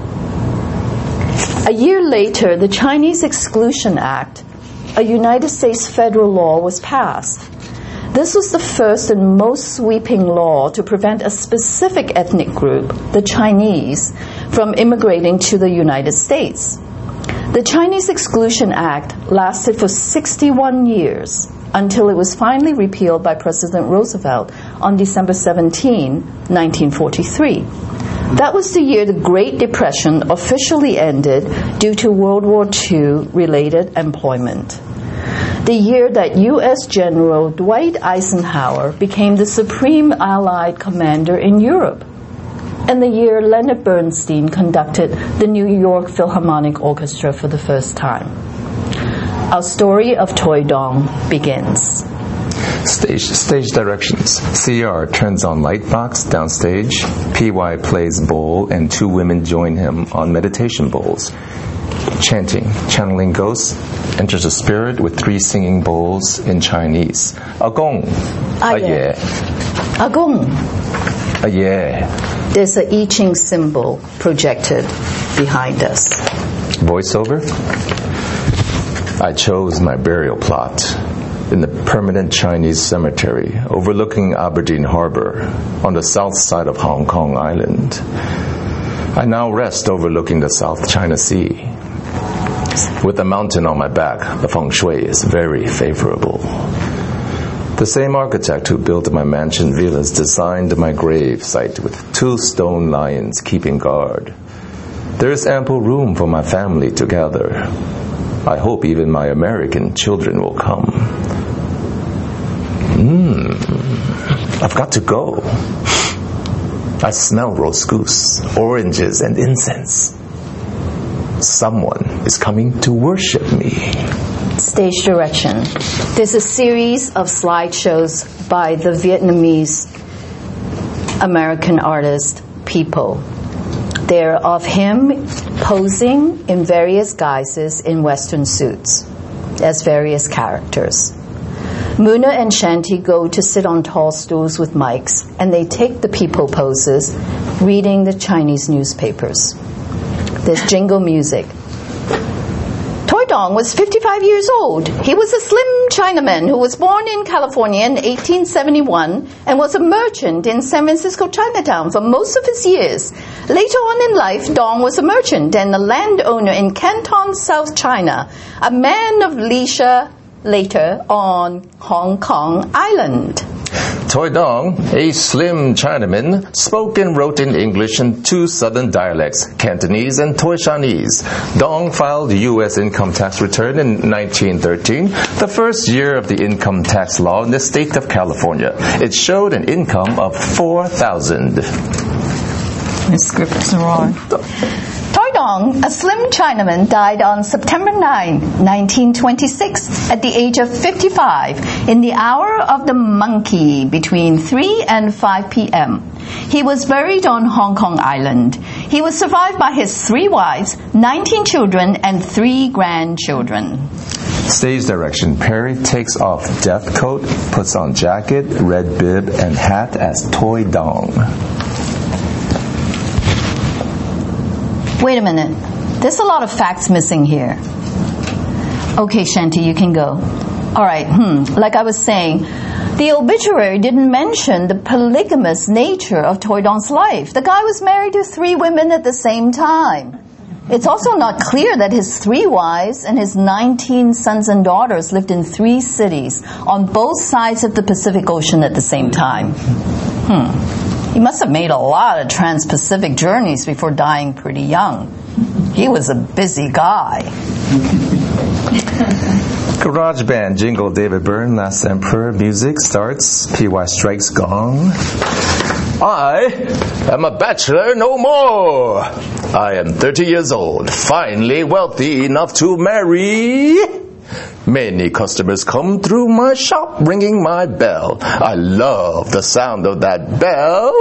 [SPEAKER 2] A year later, the Chinese Exclusion Act, a United States federal law, was passed. This was the first and most sweeping law to prevent a specific ethnic group, the Chinese, from immigrating to the United States. The Chinese Exclusion Act lasted for 61 years until it was finally repealed by President Roosevelt on December 17, 1943. That was the year the Great Depression officially ended due to World War II-related employment. The year that U.S. General Dwight Eisenhower became the supreme Allied commander in Europe. And the year Leonard Bernstein conducted the New York Philharmonic Orchestra for the first time. Our story of Toi Dong begins.
[SPEAKER 3] Stage directions. CR turns on lightbox downstage. PY plays bowl and 2 women join him on meditation bowls. Chanting, channeling ghosts, enters a spirit with 3 singing bowls in Chinese. Agong, aye,
[SPEAKER 2] Agong,
[SPEAKER 3] aye.
[SPEAKER 2] There's an I Ching symbol projected behind us.
[SPEAKER 3] Voiceover. I chose my burial plot in the permanent Chinese cemetery overlooking Aberdeen Harbor on the south side of Hong Kong Island. I now rest overlooking the South China Sea. With a mountain on my back, the feng shui is very favorable. The same architect who built my mansion villas designed my grave site with 2 stone lions keeping guard. There is ample room for my family to gather. I hope even my American children will come. I've got to go. I smell roast goose, oranges, and incense. someone is coming to worship me.
[SPEAKER 2] Stage direction. There's a series of slideshows by the Vietnamese American artist People. They're of him posing in various guises in Western suits as various characters. Muna and Shanti go to sit on tall stools with mics, and they take the people poses, reading the Chinese newspapers. There's jingle music. Toi Dong was 55 years old. He was a slim Chinaman who was born in California in 1871 and was a merchant in San Francisco Chinatown for most of his years. Later on in life, Dong was a merchant and a landowner in Canton, South China, a man of leisure later on Hong Kong Island.
[SPEAKER 3] Toi Dong, a slim Chinaman, spoke and wrote in English and two southern dialects, Cantonese and Toishanese. Dong filed U.S. income tax return in 1913, the first year of the income tax law in the state of California. It showed an income of $4,000.
[SPEAKER 2] The script's wrong. Toi Dong, a slim Chinaman, died on September 9, 1926, at the age of 55, in the hour of the monkey between 3 and 5 p.m. He was buried on Hong Kong Island. He was survived by his 3 wives, 19 children, and 3 grandchildren.
[SPEAKER 3] Stage direction. Perry takes off death coat, puts on jacket, red bib, and hat as Toi Dong.
[SPEAKER 2] Wait a minute. There's a lot of facts missing here. Okay, Shanti, you can go. All right. Like I was saying, the obituary didn't mention the polygamous nature of Toi Dong's life. The guy was married to 3 women at the same time. It's also not clear that his 3 wives and his 19 sons and daughters lived in 3 cities on both sides of the Pacific Ocean at the same time. He must have made a lot of trans-Pacific journeys before dying pretty young. He was a busy guy.
[SPEAKER 3] Garage band jingle, David Byrne, Last Emperor. Music starts. PY strikes gong. I am a bachelor no more. I am 30 years old, finally wealthy enough to marry. Many customers come through my shop ringing my bell. I love the sound of that bell.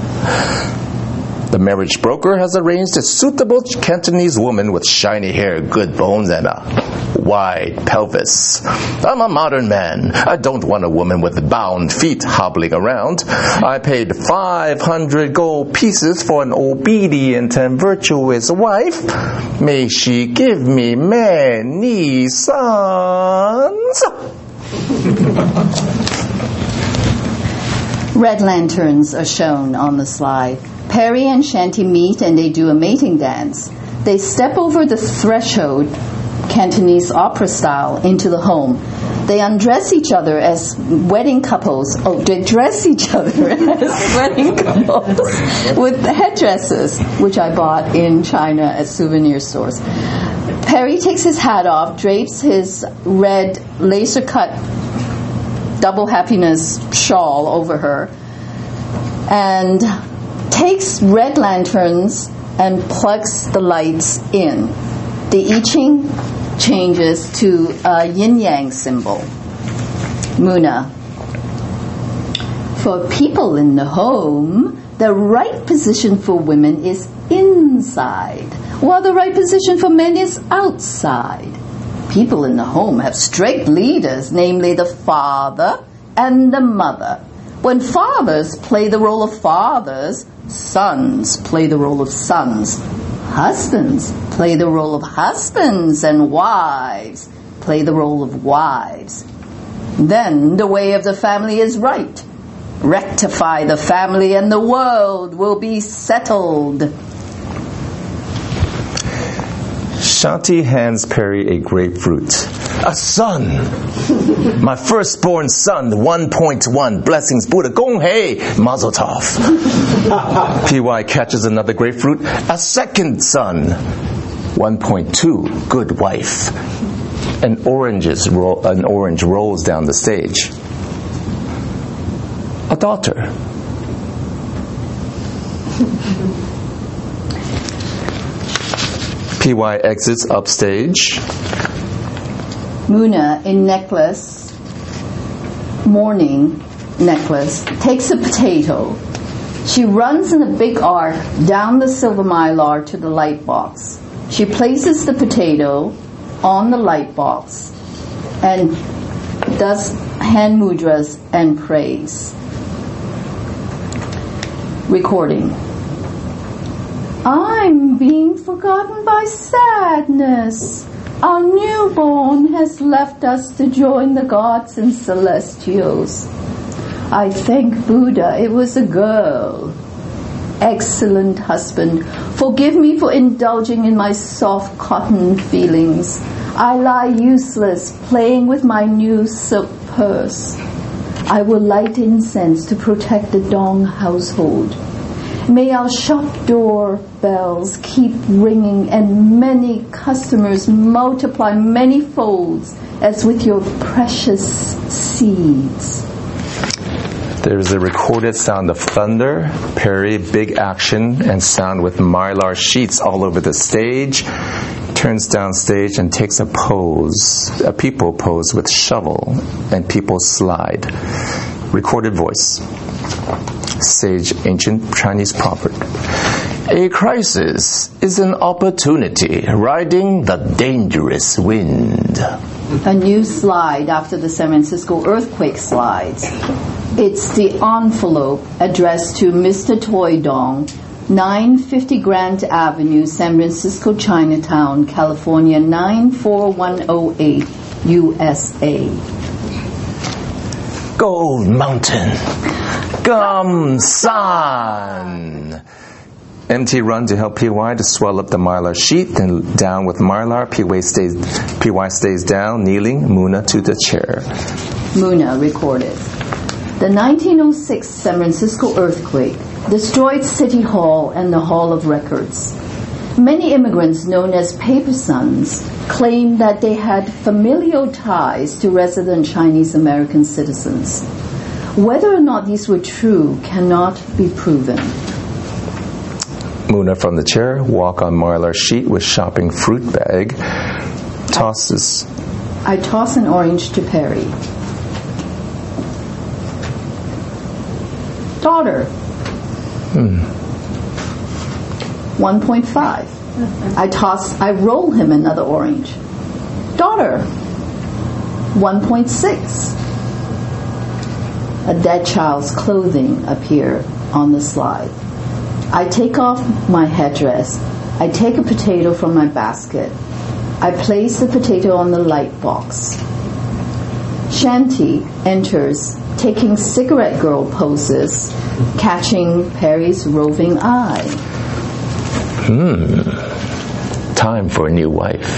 [SPEAKER 3] The marriage broker has arranged a suitable Cantonese woman with shiny hair, good bones, and a wide pelvis. I'm a modern man. I don't want a woman with bound feet hobbling around. I paid 500 gold pieces for an obedient and virtuous wife. May she give me many sons.
[SPEAKER 2] Red lanterns are shown on the slide. Perry and Shanti meet and they do a mating dance. They step over the threshold, Cantonese opera style, into the home. They undress each other as wedding couples. Oh, they dress each other as wedding couples with headdresses, which I bought in China at souvenir stores. Perry takes his hat off, drapes his red laser-cut double happiness shawl over her, and takes red lanterns and plugs the lights in. The I Ching changes to a yin-yang symbol. Muna. For people in the home, the right position for women is inside, while the right position for men is outside. People in the home have strict leaders, namely the father and the mother. When fathers play the role of fathers, sons play the role of sons. Husbands play the role of husbands, and wives play the role of wives. Then the way of the family is right. Rectify the family and the world will be settled.
[SPEAKER 3] Shanti hands Perry a grapefruit. A son! My firstborn son, 1.1. Blessings, Buddha. Gong hei, mazel tov. PY catches another grapefruit. A second son, 1.2. Good wife. An orange rolls down the stage. A daughter. PY exits upstage.
[SPEAKER 2] Muna, in necklace, mourning necklace, takes a potato. She runs in a big arc down the silver mylar to the light box. She places the potato on the light box and does hand mudras and prays. Recording. I'm being forgotten by sadness. Our newborn has left us to join the gods and celestials. I thank Buddha it was a girl. Excellent husband, forgive me for indulging in my soft cotton feelings. I lie useless, playing with my new silk purse. I will light incense to protect the Dong household. May our shop door bells keep ringing and many customers multiply many folds as with your precious seeds.
[SPEAKER 3] There's a recorded sound of thunder, Perry, big action, and sound with mylar sheets all over the stage. Turns down stage and takes a people pose with shovel, and people slide. Recorded voice. Sage, ancient Chinese proverb. A crisis is an opportunity riding the dangerous wind.
[SPEAKER 2] A new slide after the San Francisco earthquake slides. It's the envelope addressed to Mr. Toy Dong, 950 Grant Avenue, San Francisco, Chinatown, California, 94108, USA.
[SPEAKER 3] Gold Mountain. Gum San. MT run to help PY to swell up the mylar sheet, then down with mylar. PY stays down, kneeling. Muna to the chair.
[SPEAKER 2] Muna recorded. The 1906 San Francisco earthquake destroyed City Hall and the Hall of Records. Many immigrants known as paper sons claimed that they had familial ties to resident Chinese American citizens. Whether or not these were true cannot be proven.
[SPEAKER 3] Muna from the chair, walk on mylar sheet with shopping fruit bag. Tosses.
[SPEAKER 2] I toss an orange to Perry. Daughter. 1.5. I roll him another orange. Daughter. 1.6. A dead child's clothing appear on the slide. I take off my headdress. I take a potato from my basket. I place the potato on the light box. Shanti enters, taking cigarette girl poses, catching Perry's roving eye.
[SPEAKER 3] Time for a new wife.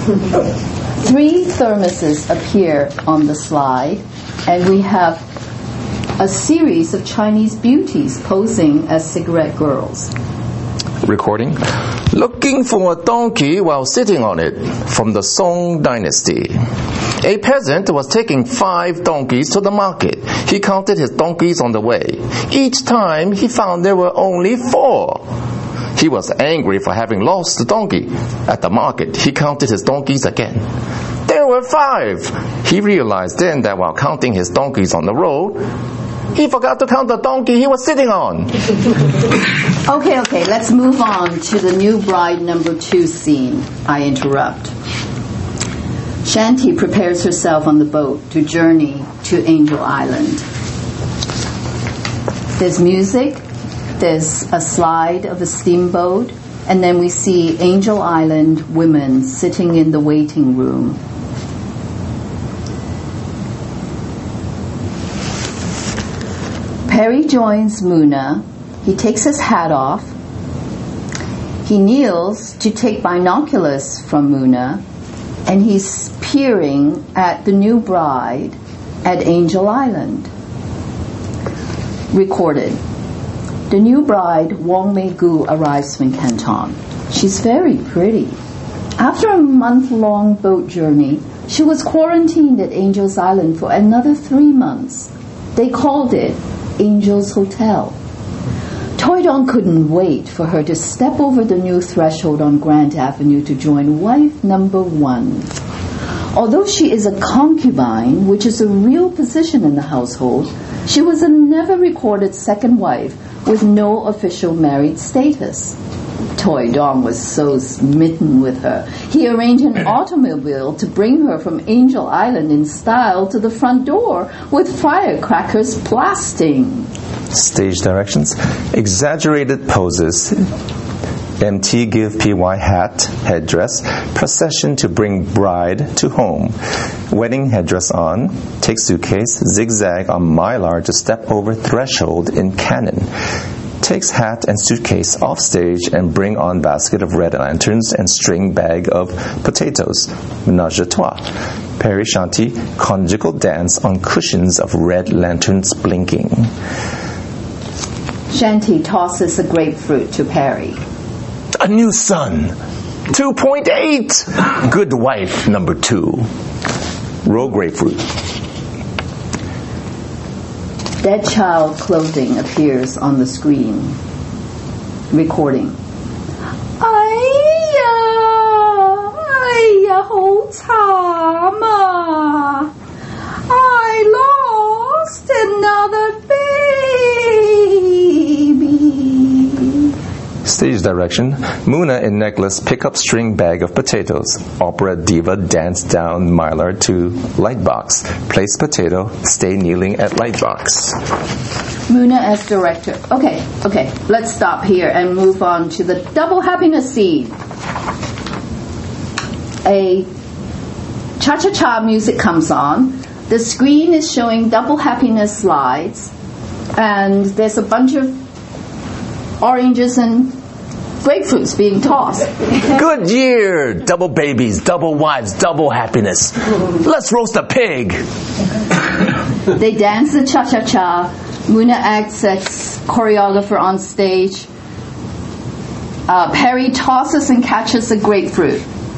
[SPEAKER 2] 3 thermoses appear on the slide, and we have a series of Chinese beauties posing as cigarette girls.
[SPEAKER 3] Recording. Looking for a donkey while sitting on it, from the Song Dynasty. A peasant was taking 5 donkeys to the market. He counted his donkeys on the way. Each time he found there were only 4. He was angry for having lost the donkey. At the market, he counted his donkeys again. There were 5. He realized then that while counting his donkeys on the road, he forgot to count the donkey he was sitting on.
[SPEAKER 2] Okay, let's move on to the new bride number 2 scene. I interrupt. Shanti prepares herself on the boat to journey to Angel Island. There's music, there's a slide of a steamboat, and then we see Angel Island women sitting in the waiting room. Perry joins Muna. He takes his hat off. He kneels to take binoculars from Muna, and he's peering at the new bride at Angel Island. Recorded. The new bride, Wong Mei Gu, arrives from Canton. She's very pretty. After a month-long boat journey, she was quarantined at Angel's Island for another 3 months. They called it Angel's Hotel. Toy Dong couldn't wait for her to step over the new threshold on Grant Avenue to join wife number 1. Although she is a concubine, which is a real position in the household, she was a never recorded second wife with no official married status. Toy Dong was so smitten with her, he arranged an automobile to bring her from Angel Island in style to the front door with firecrackers blasting.
[SPEAKER 3] Stage directions. Exaggerated poses. MT give PY hat, headdress, procession to bring bride to home. Wedding headdress on, take suitcase, zigzag on mylar to step over threshold in canon. Takes hat and suitcase off stage and bring on basket of red lanterns and string bag of potatoes. Menage a trois. Perry Shanty, conjugal dance on cushions of red lanterns blinking.
[SPEAKER 2] Shanty tosses a grapefruit to Perry.
[SPEAKER 3] A new son. 2.8. Good wife number 2. Roll grapefruit.
[SPEAKER 2] Dead child clothing appears on the screen. Recording. Aiya, 好慘啊! I lost another baby.
[SPEAKER 3] Stage direction. Muna in necklace pick up string bag of potatoes. Opera diva dance down mylar to lightbox. Place potato. Stay kneeling at lightbox.
[SPEAKER 2] Muna as director. Okay. Let's stop here and move on to the double happiness scene. A cha-cha-cha music comes on. The screen is showing double happiness slides. And there's a bunch of oranges and grapefruits being tossed.
[SPEAKER 3] Good year! Double babies, double wives, double happiness. Let's roast a pig!
[SPEAKER 2] They dance the cha-cha-cha. Muna acts as choreographer on stage. Perry tosses and catches a grapefruit.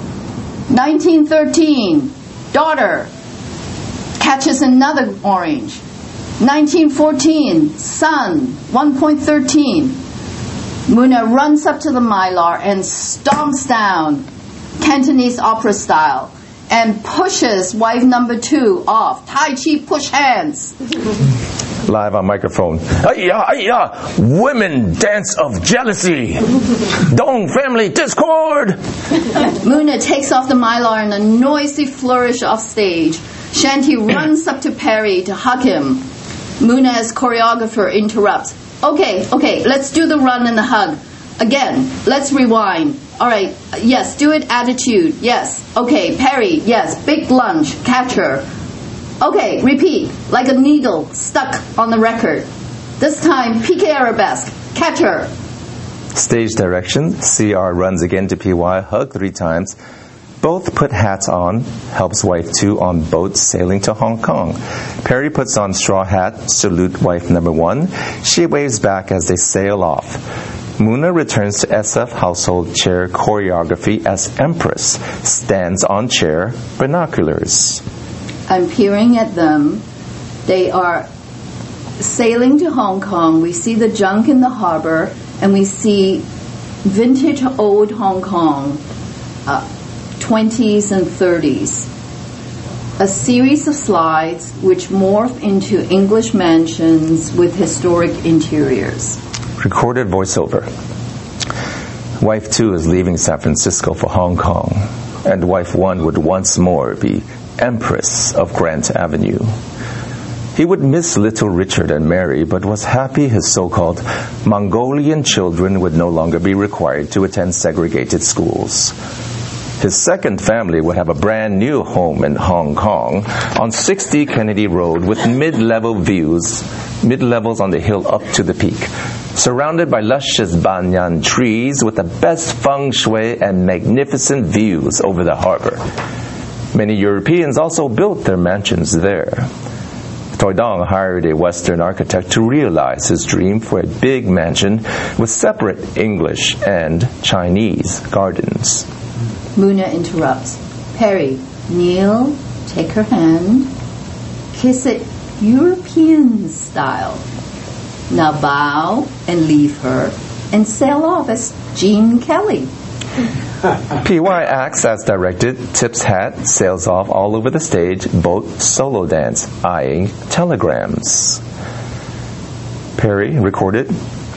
[SPEAKER 2] 1913, daughter catches another orange. 1914, son, 1.13. Muna runs up to the mylar and stomps down, Cantonese opera style, and pushes wife number 2 off. Tai Chi push hands.
[SPEAKER 3] Live on microphone. Ayya! Women dance of jealousy. Dong family discord.
[SPEAKER 2] Muna takes off the mylar in a noisy flourish off stage. Shanty runs up to Perry to hug him. Muna as choreographer interrupts. Okay, let's do the run and the hug. Again, let's rewind. All right, yes, do it attitude. Yes. Okay, Perry, yes, big lunge, catch her. Okay, repeat, like a needle stuck on the record. This time, piqué arabesque, catch her.
[SPEAKER 3] Stage direction. CR runs again to PY, hug 3 times. Both put hats on, helps wife 2 on boat sailing to Hong Kong. Perry puts on straw hat, salute wife number 1. She waves back as they sail off. Muna returns to SF household chair choreography as Empress, stands on chair, binoculars.
[SPEAKER 2] I'm peering at them. They are sailing to Hong Kong. We see the junk in the harbor, and we see vintage old Hong Kong, 20s and 30s. A series of slides which morph into English mansions with historic interiors.
[SPEAKER 3] Recorded voiceover. Wife 2 is leaving San Francisco for Hong Kong, and wife 1 would once more be Empress of Grant Avenue. He would miss little Richard and Mary, but was happy his so-called Mongolian children would no longer be required to attend segregated schools. His second family would have a brand new home in Hong Kong on 60 Kennedy Road with mid-levels on the hill up to the peak, surrounded by luscious banyan trees with the best feng shui and magnificent views over the harbor. Many Europeans also built their mansions there. Toy Dong hired a Western architect to realize his dream for a big mansion with separate English and Chinese gardens.
[SPEAKER 2] Muna interrupts. Perry, kneel, take her hand, kiss it European style. Now bow and leave her and sail off as Gene Kelly.
[SPEAKER 3] PY acts as directed, tips hat, sails off all over the stage, boat solo dance, eyeing telegrams. Perry recorded,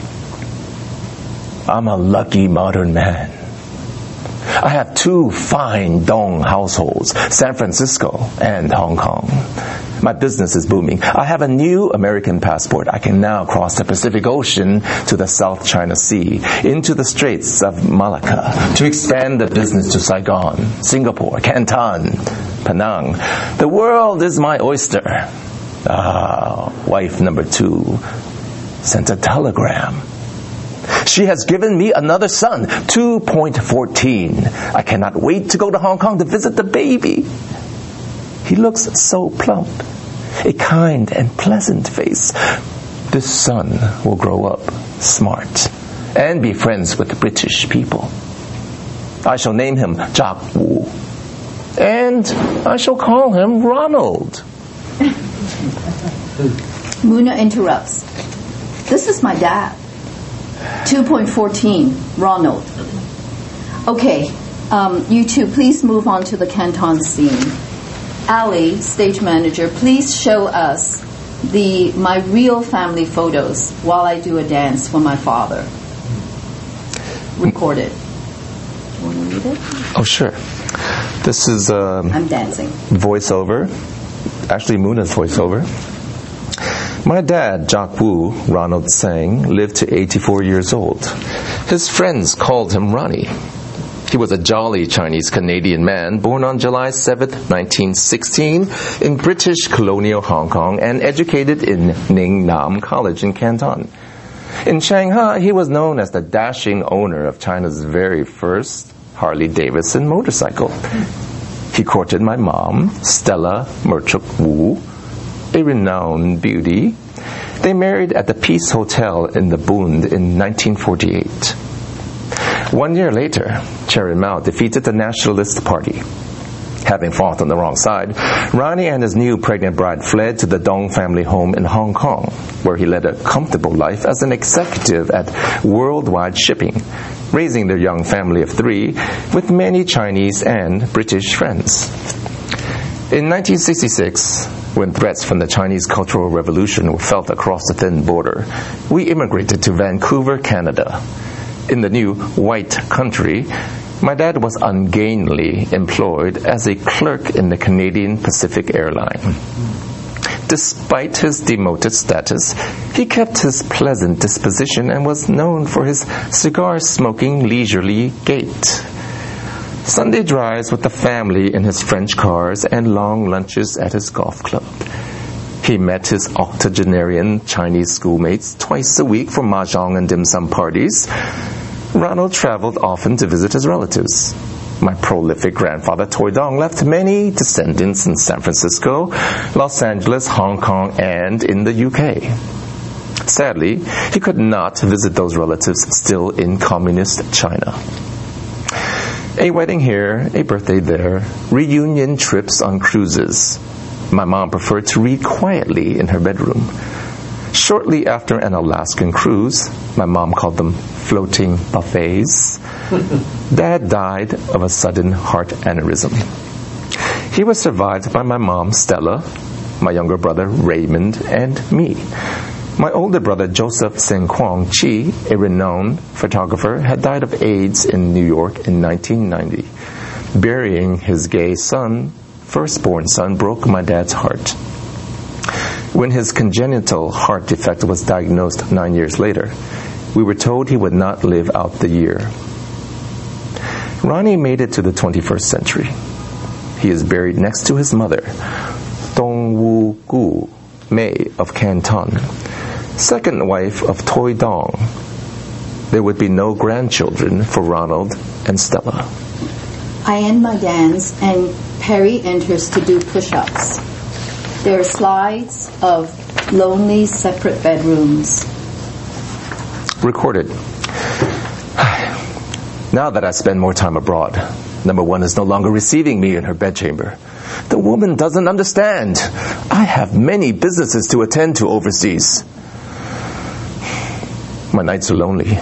[SPEAKER 3] I'm a lucky modern man. I have 2 fine dong households, San Francisco and Hong Kong. My business is booming. I have a new American passport. I can now cross the Pacific Ocean to the South China Sea, into the Straits of Malacca, to expand the business to Saigon, Singapore, Canton, Penang. The world is my oyster. Wife number 2 sent a telegram. She has given me another son, 2.14. I cannot wait to go to Hong Kong to visit the baby. He looks so plump, a kind and pleasant face. This son will grow up smart and be friends with British people. I shall name him Jack Wu, and I shall call him Ronald.
[SPEAKER 2] Muna interrupts. This is my dad. 2.14, Ronald. Okay, you two, please move on to the Canton scene. Ali, stage manager, please show us my real family photos while I do a dance for my father. Recorded. You want to read it?
[SPEAKER 3] Oh, sure. This is
[SPEAKER 2] I'm dancing.
[SPEAKER 3] Voiceover. Actually, Muna's voiceover. My dad, Jack Wu, Ronald sang, lived to 84 years old. His friends called him Ronnie. He was a jolly Chinese-Canadian man born on July 7, 1916 in British colonial Hong Kong and educated in Ning Nam College in Canton. In Shanghai, he was known as the dashing owner of China's very first Harley-Davidson motorcycle. He courted my mom, Stella Merchuk Wu, a renowned beauty. They married at the Peace Hotel in the Bund in 1948. 1 year later, Chairman Mao defeated the Nationalist Party. Having fought on the wrong side, Ronnie and his new pregnant bride fled to the Dong family home in Hong Kong, where he led a comfortable life as an executive at Worldwide Shipping, raising their young family of 3 with many Chinese and British friends. In 1966, when threats from the Chinese Cultural Revolution were felt across the thin border, we immigrated to Vancouver, Canada. In the new white country, my dad was ungainly employed as a clerk in the Canadian Pacific Airline. Despite his demoted status, he kept his pleasant disposition and was known for his cigar-smoking, leisurely gait. Sunday drives with the family in his French cars and long lunches at his golf club. He met his octogenarian Chinese schoolmates twice a week for mahjong and dim sum parties. Ronald traveled often to visit his relatives. My prolific grandfather Toi Dong left many descendants in San Francisco, Los Angeles, Hong Kong, and in the UK. Sadly, he could not visit those relatives still in communist China. A wedding here, a birthday there, reunion trips on cruises. My mom preferred to read quietly in her bedroom. Shortly after an Alaskan cruise, my mom called them floating buffets, Dad died of a sudden heart aneurysm. He was survived by my mom, Stella, my younger brother, Raymond, and me. My older brother, Joseph Sen Kwong Chi, a renowned photographer, had died of AIDS in New York in 1990. Burying his gay son, firstborn son, broke my dad's heart. When his congenital heart defect was diagnosed 9 years later, we were told he would not live out the year. Ronnie made it to the 21st century. He is buried next to his mother, Dong Wu Gu Mei of Canton, second wife of Toi Dong. There would be no grandchildren for Ronald and Stella.
[SPEAKER 2] I end my dance and Perry enters to do push-ups. There are slides of lonely separate bedrooms.
[SPEAKER 3] Recorded. Now that I spend more time abroad, number one is no longer receiving me in her bedchamber. The woman doesn't understand. I have many businesses to attend to overseas. My nights are lonely.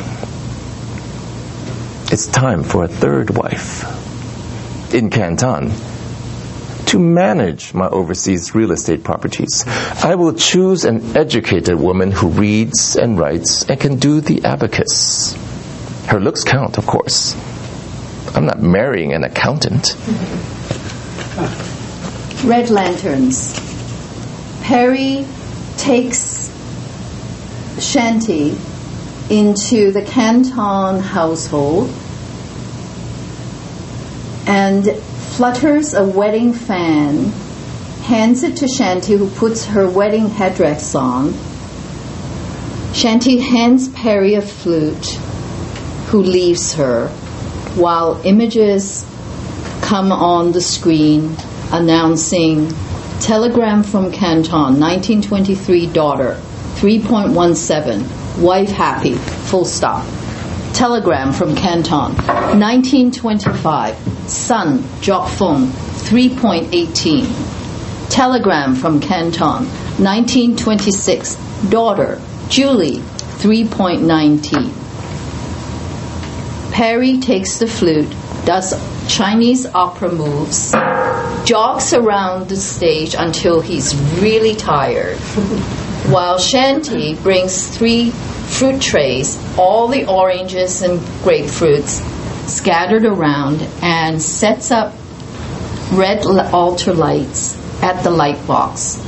[SPEAKER 3] It's time for a third wife in Canton to manage my overseas real estate properties. I will choose an educated woman who reads and writes and can do the abacus. Her looks count, of course. I'm not marrying an accountant.
[SPEAKER 2] Red Lanterns. Perry takes Shanti into the Canton household and flutters a wedding fan, hands it to Shanti, who puts her wedding headdress on. Shanti hands Perry a flute, who leaves her, while images come on the screen announcing telegram from Canton, 1923, daughter, 3.17, wife happy, full stop. Telegram from Canton, 1925, son, Jock Fung, 3.18. Telegram from Canton, 1926, daughter, Julie, 3.19. Perry takes the flute, does Chinese opera moves, jogs around the stage until he's really tired, while Shanti brings 3 fruit trays, all the oranges and grapefruits scattered around, and sets up red altar lights at the light box.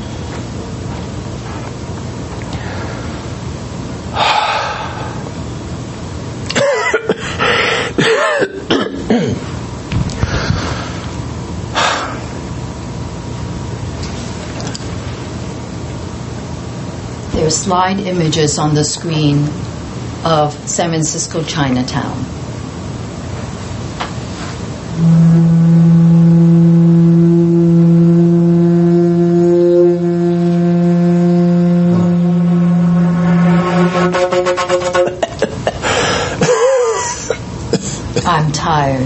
[SPEAKER 2] There are slide images on the screen of San Francisco Chinatown. I'm tired.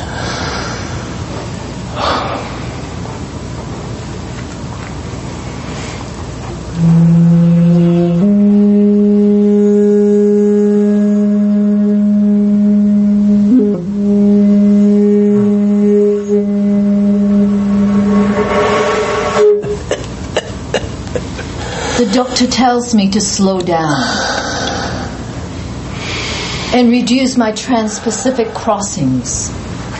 [SPEAKER 2] The doctor tells me to slow down and reduce my trans-Pacific crossings.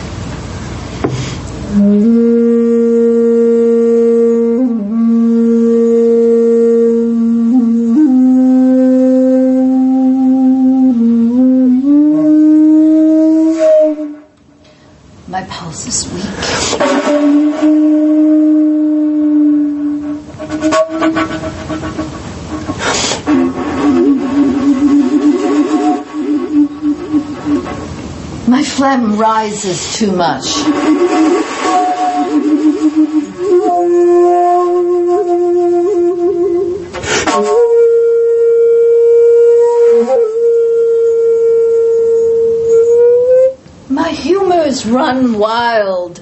[SPEAKER 2] My pulse is weak. My phlegm rises too much. My humors run wild.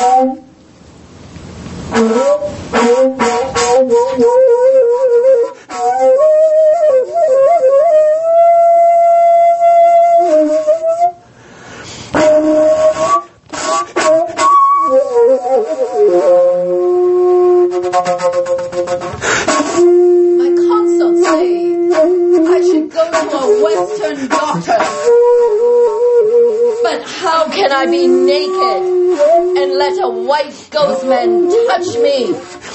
[SPEAKER 2] My consults say I should go to a Western doctor. But how can I be naked and let a white ghost man touch me?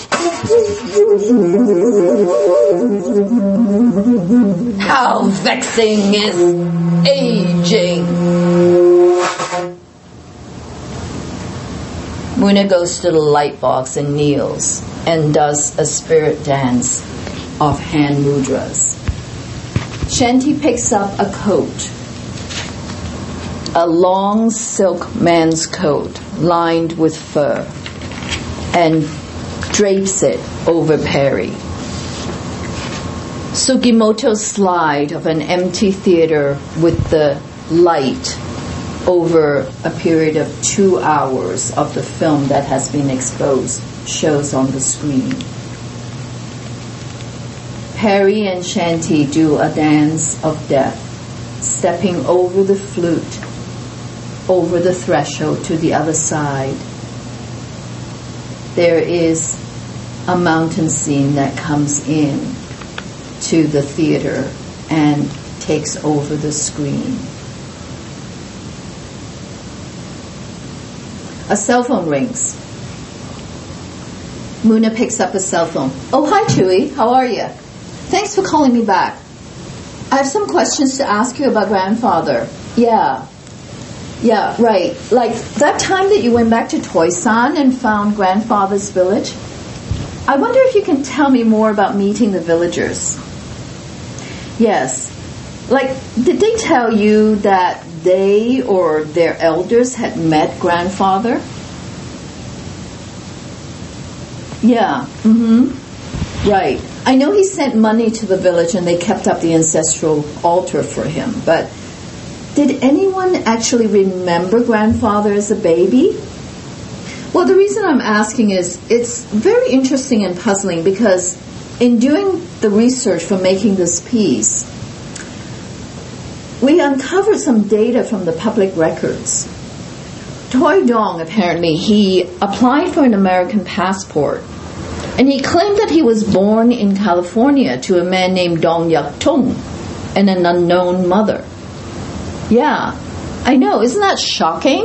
[SPEAKER 2] How vexing is aging. Muna goes to the light box and kneels and does a spirit dance of hand mudras. Shanti picks up a coat, a long silk man's coat lined with fur, and drapes it over Perry. Sugimoto's slide of an empty theater with the light over a period of 2 hours of the film that has been exposed shows on the screen. Perry and Shanti do a dance of death, stepping over the flute, over the threshold to the other side. There is a mountain scene that comes in to the theater and takes over the screen. A cell phone rings. Muna picks up a cell phone. Oh, hi, Chewy. How are you? Thanks for calling me back. I have some questions to ask you about grandfather. Yeah, right. Like that time that you went back to Toisan and found grandfather's village. I wonder if you can tell me more about meeting the villagers. Yes. Like, did they tell you that they or their elders had met grandfather? Yeah. Right. I know he sent money to the village and they kept up the ancestral altar for him, but did anyone actually remember grandfather as a baby? Well, the reason I'm asking is it's very interesting and puzzling because in doing the research for making this piece, we uncovered some data from the public records. Toi Dong, apparently, he applied for an American passport, and he claimed that he was born in California to a man named Dong Yak Tung and an unknown mother. Yeah, I know. Isn't that shocking?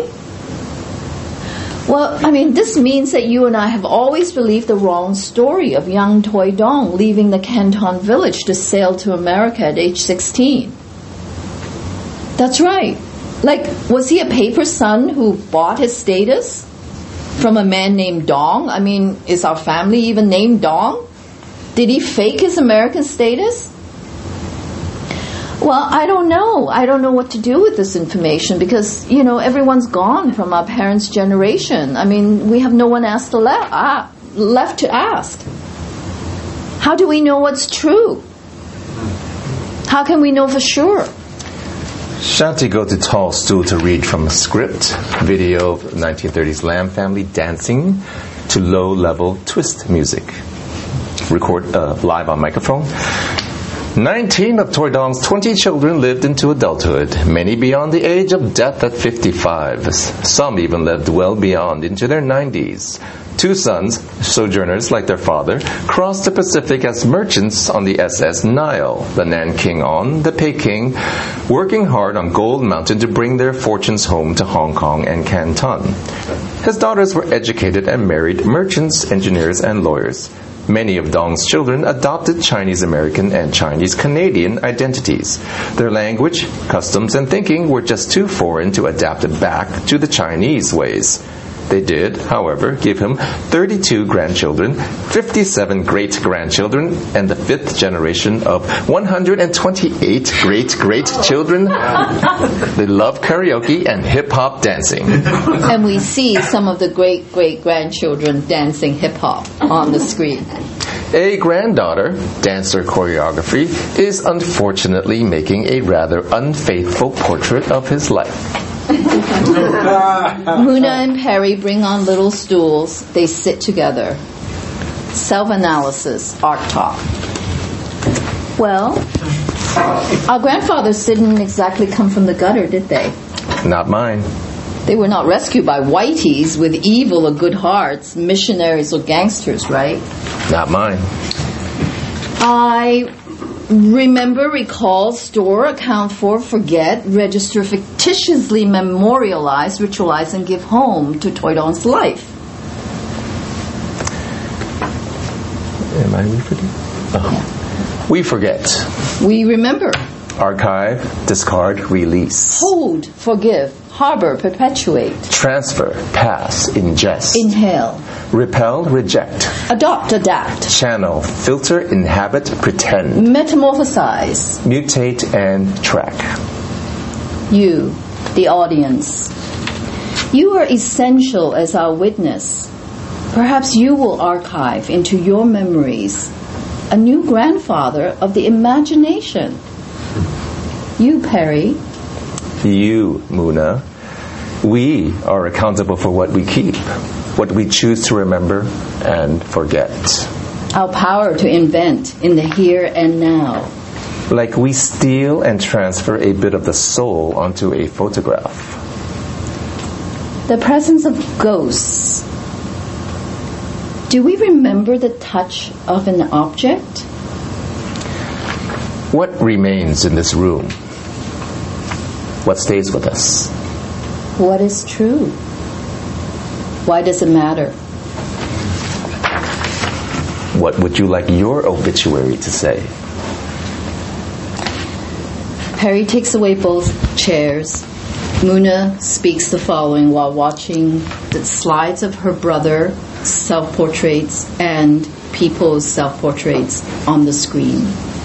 [SPEAKER 2] Well, I mean, this means that you and I have always believed the wrong story of young Toi Dong leaving the Canton village to sail to America at age 16. That's right. Like, was he a paper son who bought his status from a man named Dong? I mean, is our family even named Dong? Did he fake his American status? Well, I don't know. I don't know what to do with this information because, you know, everyone's gone from our parents' generation. I mean, we have no one left to ask. How do we know what's true? How can we know for sure?
[SPEAKER 3] Shanti go to tall stool to read from a script, video of 1930s Lam family dancing to low-level twist music. Record live on microphone. 19 of Toi Dong's 20 children lived into adulthood, many beyond the age of death at 55. Some even lived well beyond into their 90s. 2 sons, sojourners like their father, crossed the Pacific as merchants on the SS Nile, the Nanking On, the Peking, working hard on Gold Mountain to bring their fortunes home to Hong Kong and Canton. His daughters were educated and married merchants, engineers, and lawyers. Many of Dong's children adopted Chinese-American and Chinese-Canadian identities. Their language, customs, and thinking were just too foreign to adapt it back to the Chinese ways. They did, however, give him 32 grandchildren, 57 great-grandchildren, and the 5th generation of 128 great-great-children. They love karaoke and hip-hop dancing.
[SPEAKER 2] And we see some of the great-great-grandchildren dancing hip-hop on the screen.
[SPEAKER 3] A granddaughter, dancer choreography, is unfortunately making a rather unfaithful portrait of his life.
[SPEAKER 2] Muna and Perry bring on little stools. They sit together. Self-analysis, art talk. Well, our grandfathers didn't exactly come from the gutter, did they?
[SPEAKER 3] Not mine.
[SPEAKER 2] They were not rescued by whiteys with evil or good hearts, missionaries or gangsters, right?
[SPEAKER 3] Not mine.
[SPEAKER 2] I remember, recall, store, account for, forget, register, fictitiously memorialize, ritualize, and give home to Toi Dong's life.
[SPEAKER 3] Am I we forget? Oh. We forget.
[SPEAKER 2] We remember.
[SPEAKER 3] Archive, discard, release.
[SPEAKER 2] Hold, forgive, harbor, perpetuate.
[SPEAKER 3] Transfer, pass, ingest.
[SPEAKER 2] Inhale.
[SPEAKER 3] Repel, reject.
[SPEAKER 2] Adopt, adapt.
[SPEAKER 3] Channel, filter, inhabit, pretend.
[SPEAKER 2] Metamorphosize.
[SPEAKER 3] Mutate and track.
[SPEAKER 2] You, the audience. You are essential as our witness. Perhaps you will archive into your memories a new grandfather of the imagination. You, Perry.
[SPEAKER 3] You, Muna. We are accountable for what we keep, what we choose to remember and forget.
[SPEAKER 2] our power to invent in the here and now.
[SPEAKER 3] Like we steal and transfer a bit of the soul onto a photograph.
[SPEAKER 2] The presence of ghosts. Do we remember the touch of an object?
[SPEAKER 3] What remains in this room? What stays with us?
[SPEAKER 2] What is true? Why does it matter?
[SPEAKER 3] What would you like your obituary to say?
[SPEAKER 2] Perry takes away both chairs. Muna speaks the following while watching the slides of her brother, self-portraits, and people's self-portraits on the screen.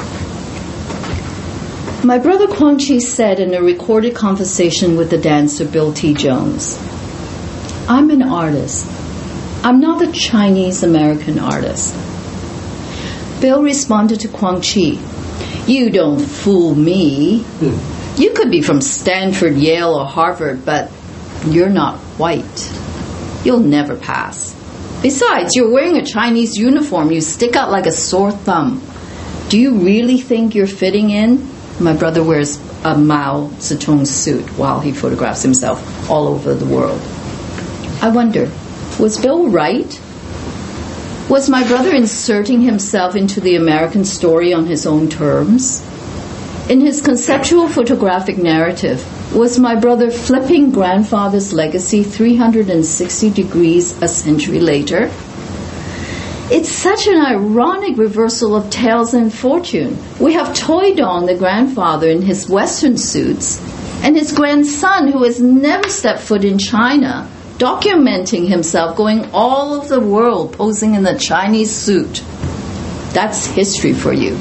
[SPEAKER 2] My brother Kwang Chi said in a recorded conversation with the dancer Bill T. Jones, "I'm an artist. I'm not a Chinese-American artist." Bill responded to Kwang Chi, "You don't fool me. You could be from Stanford, Yale, or Harvard, but you're not white. You'll never pass. Besides, you're wearing a Chinese uniform. You stick out like a sore thumb. Do you really think you're fitting in?" My brother wears a Mao Zedong suit while he photographs himself all over the world. I wonder, was Bill right? Was my brother inserting himself into the American story on his own terms? In his conceptual photographic narrative, was my brother flipping grandfather's legacy 360 degrees a century later? It's such an ironic reversal of tales and fortune. We have Toy Dong, the grandfather, in his Western suits, and his grandson, who has never stepped foot in China, documenting himself going all over the world posing in the Chinese suit. That's history for you.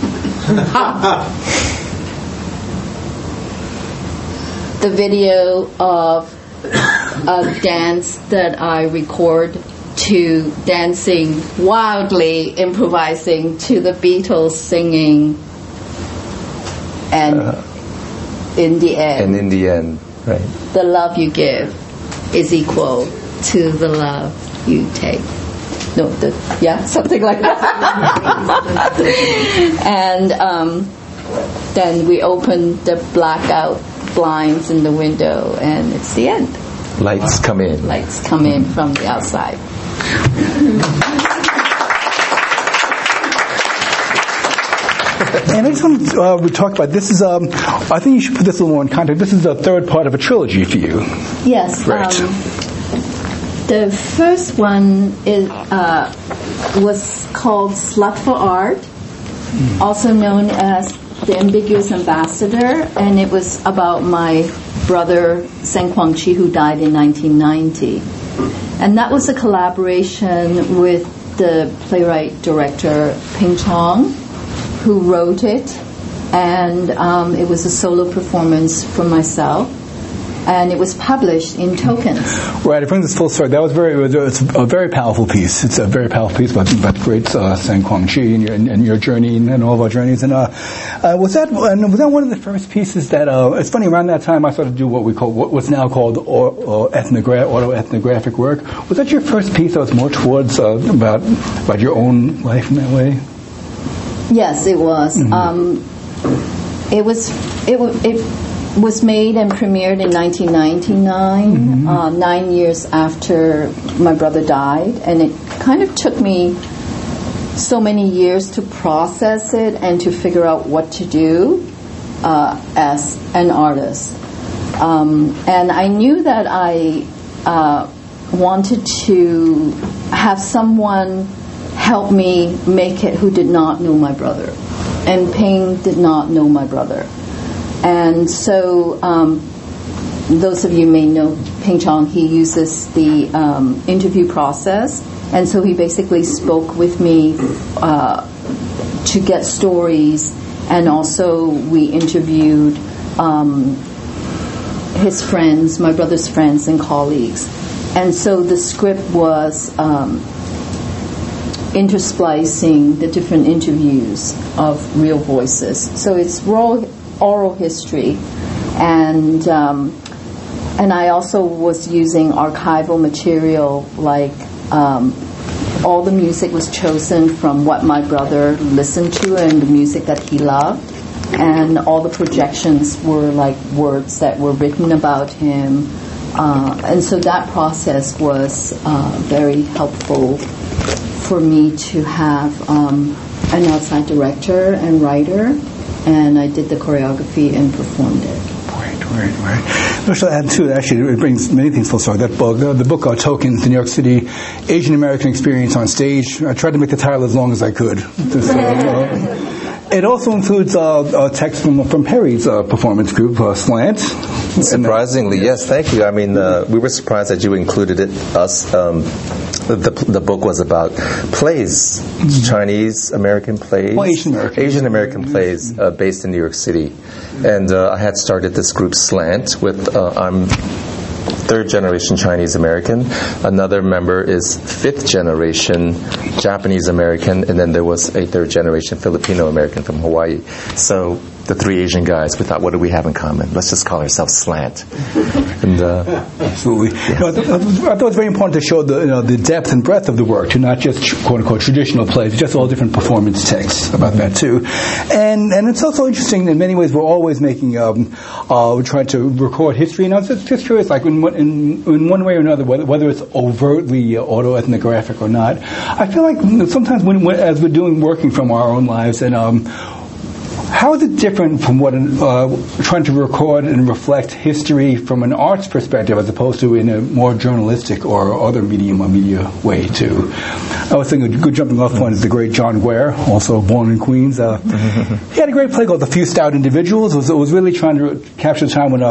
[SPEAKER 2] The video of a dance that I record to dancing, wildly improvising to the Beatles singing, and in the end,
[SPEAKER 3] right,
[SPEAKER 2] the love you give is equal to the love you take. No, something like that. And then we open the blackout blinds in the window, and it's the end.
[SPEAKER 3] Lights come in.
[SPEAKER 2] Lights come in from the outside.
[SPEAKER 1] And I just want to talk about this. Is I think you should put this a little more in context. This is the third part of a trilogy for you.
[SPEAKER 2] Yes.
[SPEAKER 1] Right.
[SPEAKER 2] The first one was called Slut for Art, also known as The Ambiguous Ambassador, and it was about my brother, Sen Kwang Chi, who died in 1990. And that was a collaboration with the playwright-director Ping Chong, who wrote it, and it was a solo performance from myself, and it was published in Tokens.
[SPEAKER 1] Right, it brings us full circle. That was it's a very powerful piece. It's a very powerful piece about the great Sen Kwang Chi and your journey and all of our journeys. And was that one of the first pieces that? It's funny. Around that time, I started to do what's now called autoethnographic work. Was that your first piece that was more towards about your own life in that way?
[SPEAKER 2] Yes, it was.
[SPEAKER 1] Mm-hmm.
[SPEAKER 2] It was made and premiered in 1999, 9 years after my brother died, and it kind of took me so many years to process it and to figure out what to do as an artist. And I knew that I wanted to have someone help me make it who did not know my brother. And Ping did not know my brother. And so those of you may know Ping Chong, he uses the interview process. And so he basically spoke with me to get stories. And also we interviewed his friends, my brother's friends and colleagues. And so the script was intersplicing the different interviews of real voices. So it's raw oral history, and I also was using archival material like all the music was chosen from what my brother listened to and the music that he loved. And all the projections were like words that were written about him. And so that process was very helpful for me to have an outside director and writer. And I did the choreography and performed it.
[SPEAKER 1] Right. Just to add to it, actually, it brings many things full circle. That book, the book Tokens, the New York City Asian American Experience on Stage, I tried to make the title as long as I could. It also includes a text from Perry's performance group, Slant.
[SPEAKER 3] Surprisingly, yes, thank you. I mean, we were surprised that you included us. The book was about plays, Chinese American plays, Asian American plays based in New York City. And I had started this group Slant with I'm third generation Chinese American. Another member is fifth generation Japanese American, and then there was a third generation Filipino American from Hawaii. So the three Asian guys, we thought, what do we have in common? Let's just call ourselves Slant. And
[SPEAKER 1] absolutely. Yeah. I thought it was very important to show the depth and breadth of the work, to not just quote unquote traditional plays, just all different performance texts about that too. And it's also interesting in many ways. We're always making we're trying to record history, and I was just curious, like in one way or another, whether it's overtly autoethnographic or not. I feel like sometimes as we're working from our own lives, and how is it different from what trying to record and reflect history from an arts perspective as opposed to in a more journalistic or other medium or media way too? I was thinking a good jumping off point is the great John Guare, also born in Queens. He had a great play called The Few Stout Individuals. It was really trying to capture the time when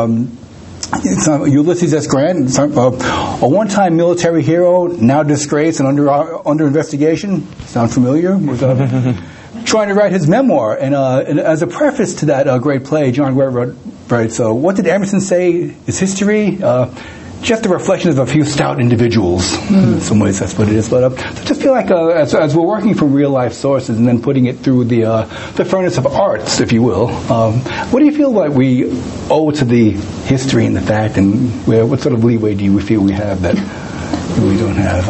[SPEAKER 1] Ulysses S. Grant, a one-time military hero, now disgraced and under investigation. Sound familiar? Was trying to write his memoir, and as a preface to that great play, John Guare writes, "So, what did Emerson say is history? Just a reflection of a few stout individuals." In some ways, that's what it is. But I just feel like as we're working from real life sources and then putting it through the furnace of arts, if you will, what do you feel like we owe to the history and the fact, and what sort of leeway do you feel we have that we don't have?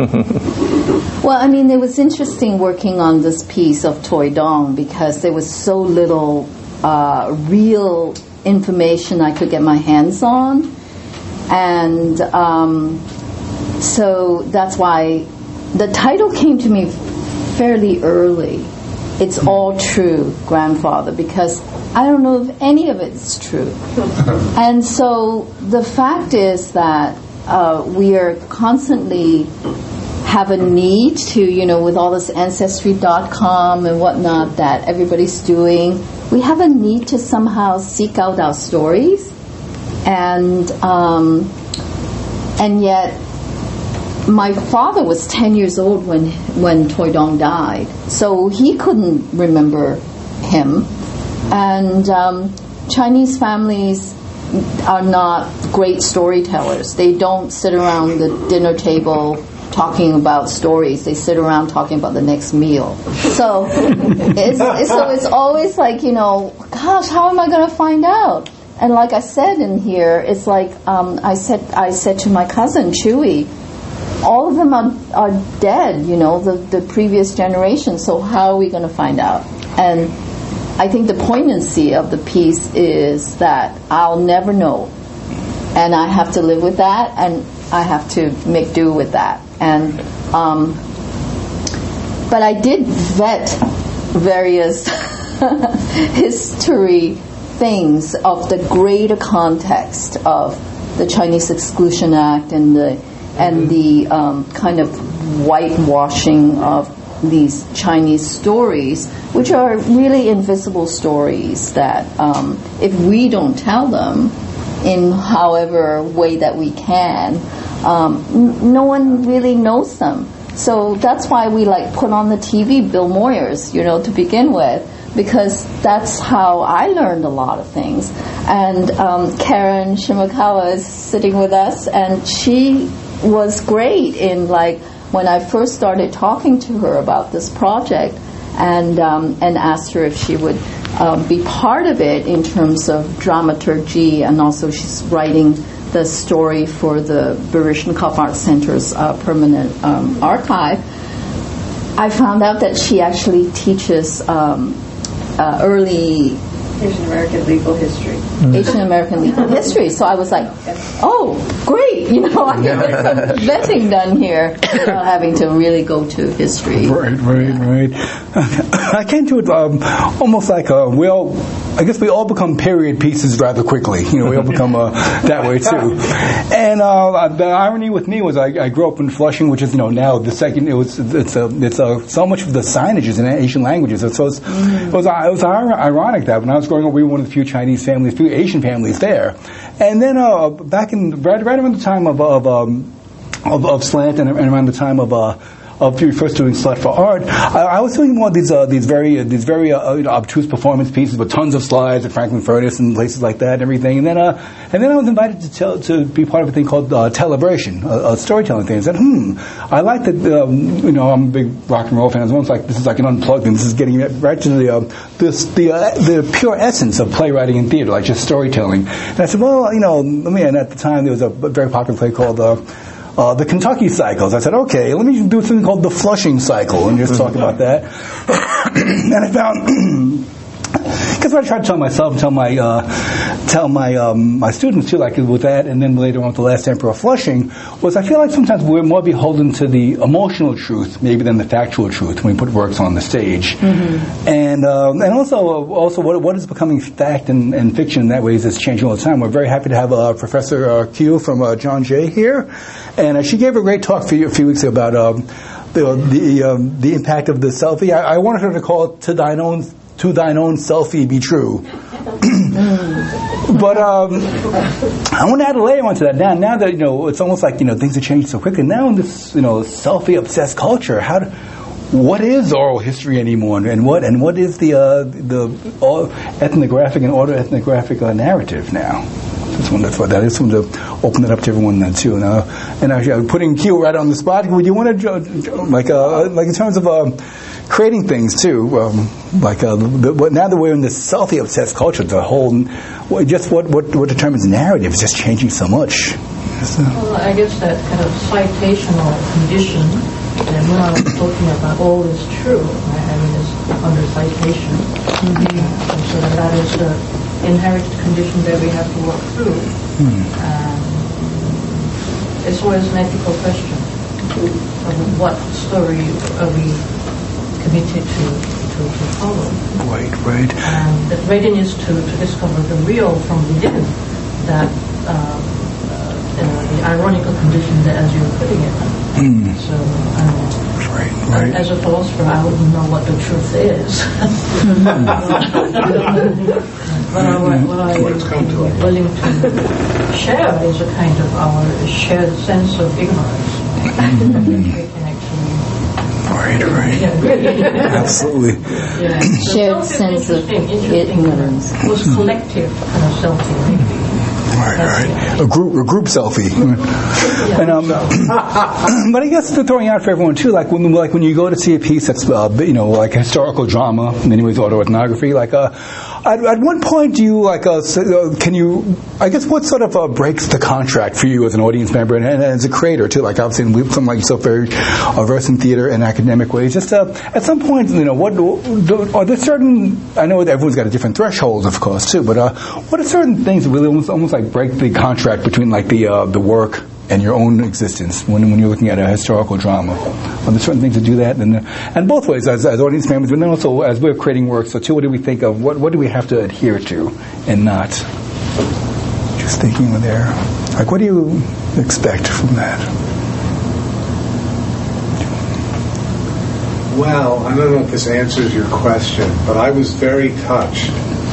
[SPEAKER 2] Well, I mean, it was interesting working on this piece of Toi Dong because there was so little real information I could get my hands on. And so that's why the title came to me fairly early. It's all true, grandfather, because I don't know if any of it's true. And so the fact is that we are constantly have a need to, with all this Ancestry.com and whatnot that everybody's doing, we have a need to somehow seek out our stories. And yet my father was 10 years old when Toi Dong died, so he couldn't remember him. And Chinese families are not great storytellers. They don't sit around the dinner table talking about stories. They sit around talking about the next meal. So it's always like, gosh, how am I going to find out? And like I said in here, it's like I said to my cousin Chewy, all of them are dead, the previous generation. So how are we going to find out? And I think the poignancy of the piece is that I'll never know, and I have to live with that, and I have to make do with that. And but I did vet various history things of the greater context of the Chinese Exclusion Act and the kind of whitewashing of these Chinese stories, which are really invisible stories that if we don't tell them in however way that we can, no one really knows them. So that's why we put on the TV Bill Moyers, to begin with, because that's how I learned a lot of things. And Karen Shimokawa is sitting with us, and she was great in when I first started talking to her about this project and asked her if she would be part of it in terms of dramaturgy, and also she's writing the story for the Baryshnikov Art Center's permanent archive. I found out that she actually teaches early
[SPEAKER 4] Asian American legal history.
[SPEAKER 2] Asian American legal history. So I was like, oh, great! I can get some vetting done here without having to really go to history.
[SPEAKER 1] Right. I came to it almost like I guess we all become period pieces rather quickly. We all become that way too. And the irony with me was I grew up in Flushing, which is now the second. It's so much of the signage is in Asian languages. So it was ironic that when I was growing up, we were one of the few Chinese families, few Asian families there. And then back in right around the time of Slant and around the time of first doing Slut for Art, I was doing more of these very obtuse performance pieces with tons of slides at Franklin Furnace and places like that and everything. And then I was invited to be part of a thing called Telebration, a storytelling thing. I said, I like that. I'm a big rock and roll fan. It's almost like this is like an unplugged thing. This is getting right to the pure essence of playwriting and theater, like just storytelling. And I said, well, and at the time there was a very popular play called the Kentucky Cycles. I said, okay, let me do something called the Flushing Cycle and just talk about that. And I found, because what I tried to tell myself, tell my students too, like with that, and then later on with The Last Emperor of Flushing, was I feel like sometimes we're more beholden to the emotional truth maybe than the factual truth when we put works on the stage. And also what is becoming fact and fiction in that way is changing all the time. We're very happy to have Professor Q from John Jay here, and she gave a great talk a few weeks ago about the impact of the selfie. I wanted her to call it to thine own selfie be true. But I want to add a layer onto that. Now that it's almost like things have changed so quickly. Now in this selfie obsessed culture, what is oral history anymore, and what is the ethnographic and autoethnographic narrative now? That's what that is. I just wanted to open it up to everyone then too. And actually, putting Q right on the spot. Would you want to like in terms of creating things too, now that we're in this selfie obsessed culture, the whole just what determines narrative is just changing so much.
[SPEAKER 5] Well, I guess that kind of citational condition, and when I was talking about all is true, it's under citation. So that is the inherited condition that we have to work through. It's always an ethical question of what story are we committed to follow.
[SPEAKER 1] Right.
[SPEAKER 5] The readiness to discover the real from within, that the ironical condition that, as you're putting it. So,
[SPEAKER 1] right.
[SPEAKER 5] As a philosopher, I wouldn't know what the truth is. But what I would be willing to share is a kind of our shared sense of ignorance.
[SPEAKER 1] Right. Absolutely.
[SPEAKER 2] Shared sense of ignorance.
[SPEAKER 5] It was collective kind of selfie, maybe.
[SPEAKER 1] Right. A group selfie. And but I guess throwing out for everyone too, like when you go to see a piece that's like historical drama, in many ways autoethnography, like at one point do you can you, I guess, what sort of breaks the contract for you as an audience member and as a creator too? Like obviously something like yourself, very versed in theater and academic ways. Just at some point, what are there certain? I know that everyone's got a different threshold, of course, too. But what are certain things that really almost like break the contract between like the work and your own existence when you're looking at a historical drama? Are there certain things that do that? And both ways, as audience members, but then also as we're creating work. So too, what do we think of? What do we have to adhere to and not? Just thinking there, like, what do you expect from that?
[SPEAKER 6] Well, I don't know if this answers your question, but I was very touched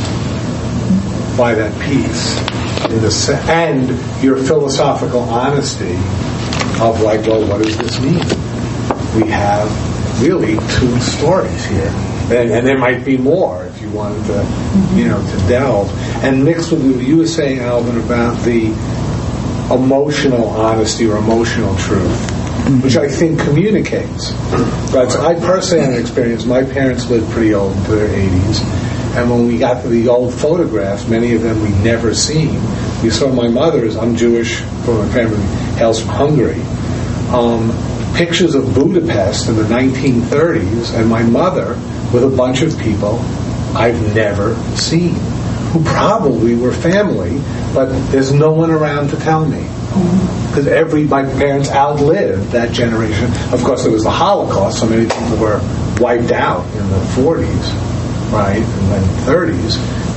[SPEAKER 6] by that piece and your philosophical honesty of like, well, what does this mean? We have really two stories here, and there might be more if you wanted to, to delve. And mixed with what you were saying, Alvin, about the emotional honesty or emotional truth, which I think communicates. Right? So I personally had an experience. My parents lived pretty old, into their 80s. And when we got to the old photographs, many of them we'd never seen. We saw my mother's. I'm Jewish, from my family hails from Hungary. pictures of Budapest in the 1930s and my mother with a bunch of people I've never seen, who probably were family, but there's no one around to tell me. Because my parents outlived that generation. Of course, there was the Holocaust, so many people were wiped out in the 40s, right, and then 30s.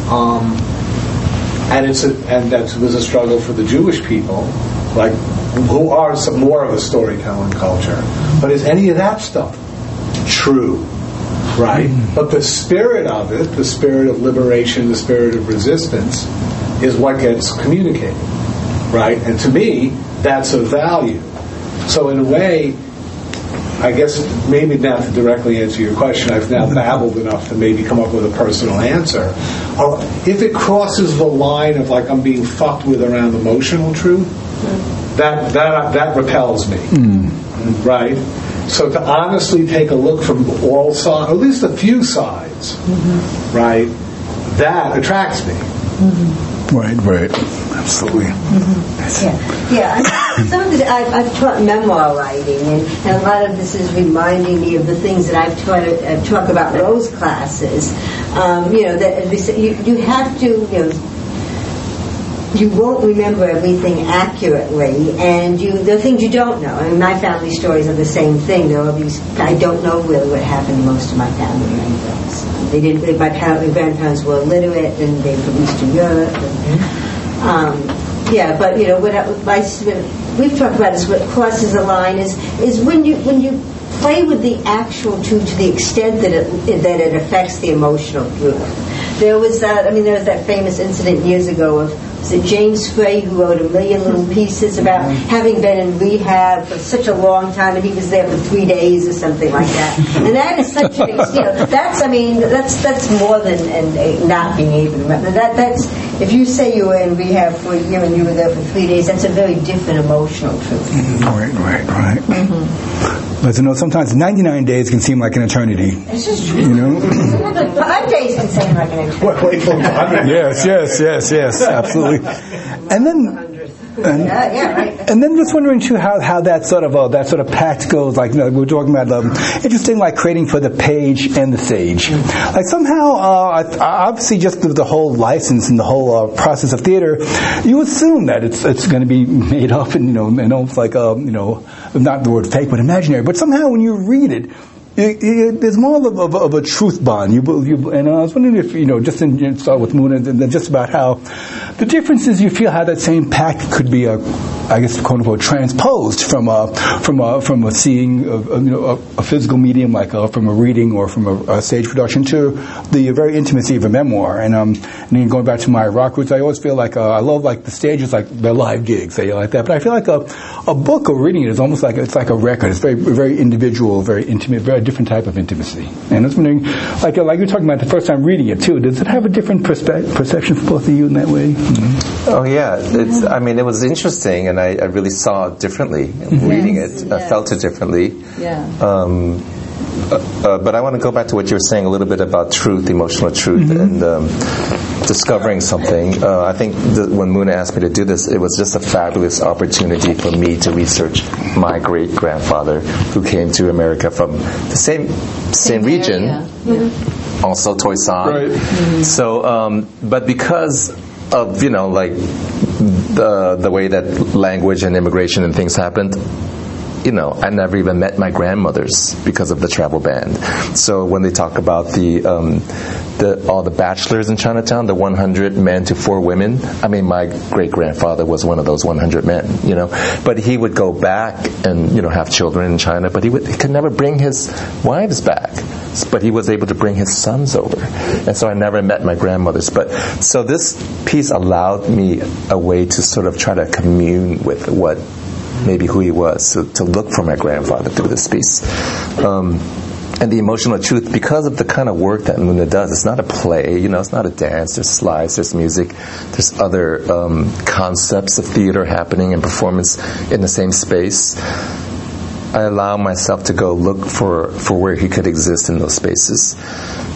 [SPEAKER 6] And that was a struggle for the Jewish people, like, who are some more of a storytelling culture. But is any of that stuff true? Right? But the spirit of it, the spirit of liberation, the spirit of resistance, is what gets communicated. Right? And to me, that's of value. So in a way, I guess maybe not to directly answer your question, I've now babbled enough to maybe come up with a personal answer. If it crosses the line of like I'm being fucked with around emotional truth, that repels me. Right? So to honestly take a look from all sides, at least a few sides, right, that attracts me.
[SPEAKER 1] Right. Absolutely.
[SPEAKER 7] Some of it, I've taught memoir writing, and a lot of this is reminding me of the things that I've taught talk about those classes. That you have to, you won't remember everything accurately, and there are things you don't know. I mean, my family stories are the same thing. There are these, I don't know really what happened to most of my family members. They didn't. My grandparents were illiterate, and they were from Eastern Europe. But we've talked about this. What crosses the line is when you play with the actual truth to the extent that it affects the emotional truth. There was that famous incident years ago of, was it James Gray, who wrote 1 million little pieces about having been in rehab for such a long time, and he was there for 3 days or something like that. And that is such a, that's more than not being able to remember. That's if you say you were in rehab for a year and you were there for 3 days, that's a very different emotional truth.
[SPEAKER 1] Right. But sometimes 99 days can seem like an eternity.
[SPEAKER 7] It's just true. 5 days can seem like an eternity.
[SPEAKER 1] Yes, absolutely. And then just wondering too how that sort of pact goes. Like we were talking about interesting, like creating for the page and the stage. Like somehow, obviously, just the whole license and the whole process of theater, you assume that it's going to be made up and almost like not the word fake but imaginary. But somehow when you read it, there's more of a truth bond. And I was wondering if just in start with Moon and just about how the differences you feel how that same pact could be I guess quote unquote transposed from a seeing a physical medium like from a reading or from a stage production to the very intimacy of a memoir. And then going back to my rock roots, I always feel like I love like the stages like they're live gigs, say like that. But I feel like a book or reading it is almost like it's like a record. It's very very individual, very intimate, very different type of intimacy. And I was wondering, like you were talking about the first time reading it too, does it have a different perception for both of you in that way?
[SPEAKER 3] Oh yeah, it was interesting, and I really saw it differently reading it. I felt it differently. But I want to go back to what you were saying a little bit about truth, emotional truth, and discovering something. I think when Muna asked me to do this, it was just a fabulous opportunity for me to research my great-grandfather who came to America from the same region, also Toisan. Right. So, but because of the way that language and immigration and things happened, I never even met my grandmothers because of the travel ban. So when they talk about all the bachelors in Chinatown, the 100 men to 4 women, my great-grandfather was one of those 100 men, But he would go back and, have children in China, but he could never bring his wives back. But he was able to bring his sons over. And so I never met my grandmothers. So this piece allowed me a way to sort of try to commune with maybe who he was, to look for my grandfather through this piece. And the emotional truth, because of the kind of work that Muna does, it's not a play, it's not a dance, there's slides, there's music, there's other concepts of theater happening and performance in the same space. I allow myself to go look for where he could exist in those spaces.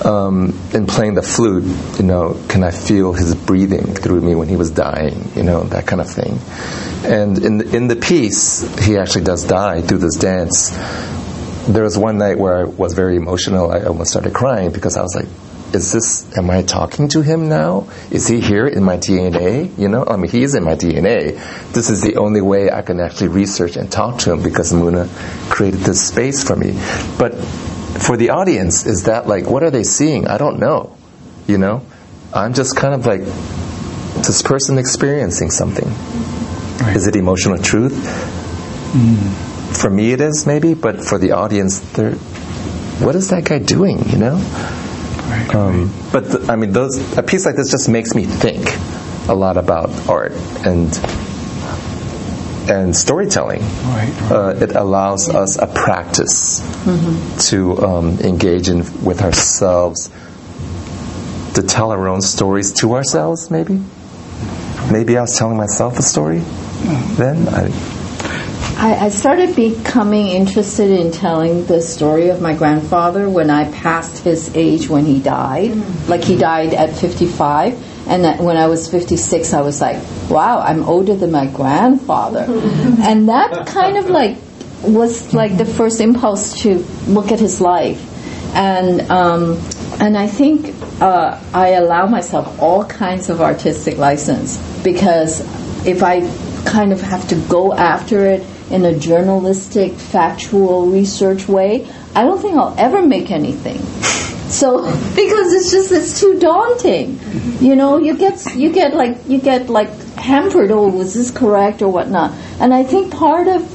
[SPEAKER 3] in playing the flute, can I feel his breathing through me when he was dying, that kind of thing. And in the piece, he actually does die through this dance. There was one night where I was very emotional. I almost started crying because I was like, am I talking to him now? Is he here in my DNA? He is in my DNA. This is the only way I can actually research and talk to him because Muna created this space for me. But for the audience, is that like, what are they seeing? I don't know. I'm just kind of like this person experiencing something. Right. Is it emotional truth? For me it is, maybe, but for the audience, what is that guy doing, Right. But a piece like this just makes me think a lot about art and storytelling. Right. It allows us a practice to engage with ourselves, to tell our own stories to ourselves, maybe. Maybe I was telling myself a story then.
[SPEAKER 2] I started becoming interested in telling the story of my grandfather when I passed his age when he died. Like, he died at 55, and when I was 56, I was like, wow, I'm older than my grandfather. And that kind of was like the first impulse to look at his life. And I think I allow myself all kinds of artistic license, because if I kind of have to go after it in a journalistic, factual research way, I don't think I'll ever make anything. So, because it's too daunting. You get hampered. Oh, was this correct or whatnot? And I think part of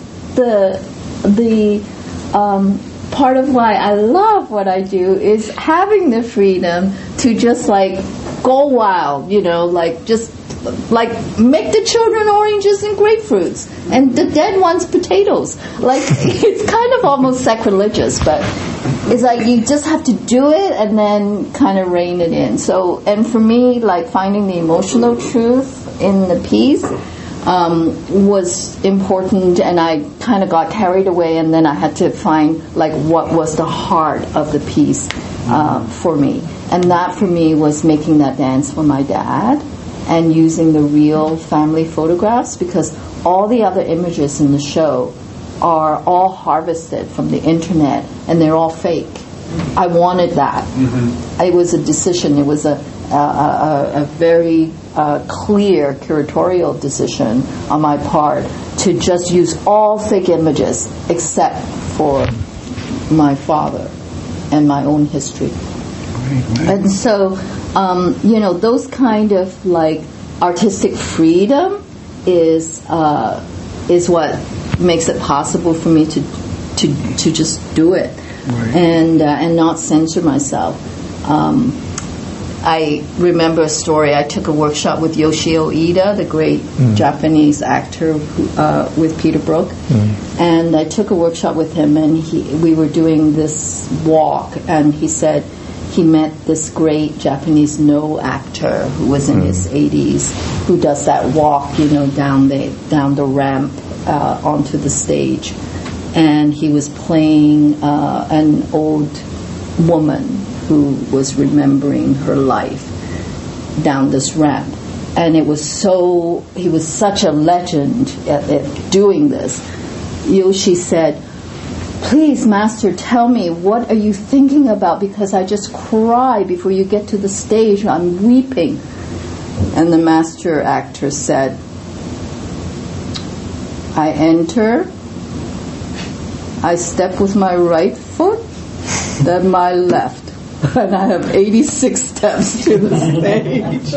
[SPEAKER 2] part of why I love what I do is having the freedom to just go wild. Just make the children oranges and grapefruits, and the dead ones potatoes. It's kind of almost sacrilegious, but it's you just have to do it and then kind of rein it in. So, and for me, finding the emotional truth in the piece was important, and I kind of got carried away, and then I had to find what was the heart of the piece for me, and that for me was making that dance for my dad and using the real family photographs, because all the other images in the show are all harvested from the internet and they're all fake. I wanted that. It was a decision. It was a very clear curatorial decision on my part to just use all fake images except for my father and my own history. And so, those kind of artistic freedom is what makes it possible for me to just do it, and not censor myself. I remember a story. I took a workshop with Yoshio Ida, the great Japanese actor, with Peter Brook, and I took a workshop with him, and we were doing this walk, and he said he met this great Japanese Noh actor who was in his 80s, who does that walk, down the ramp onto the stage, and he was playing an old woman who was remembering her life down this ramp, and he was such a legend at doing this. Yoshi said, "Please, Master, tell me, what are you thinking about? Because I just cry before you get to the stage. I'm weeping." And the master actor said, "I enter, I step with my right foot, then my left, and I have 86 steps to the stage."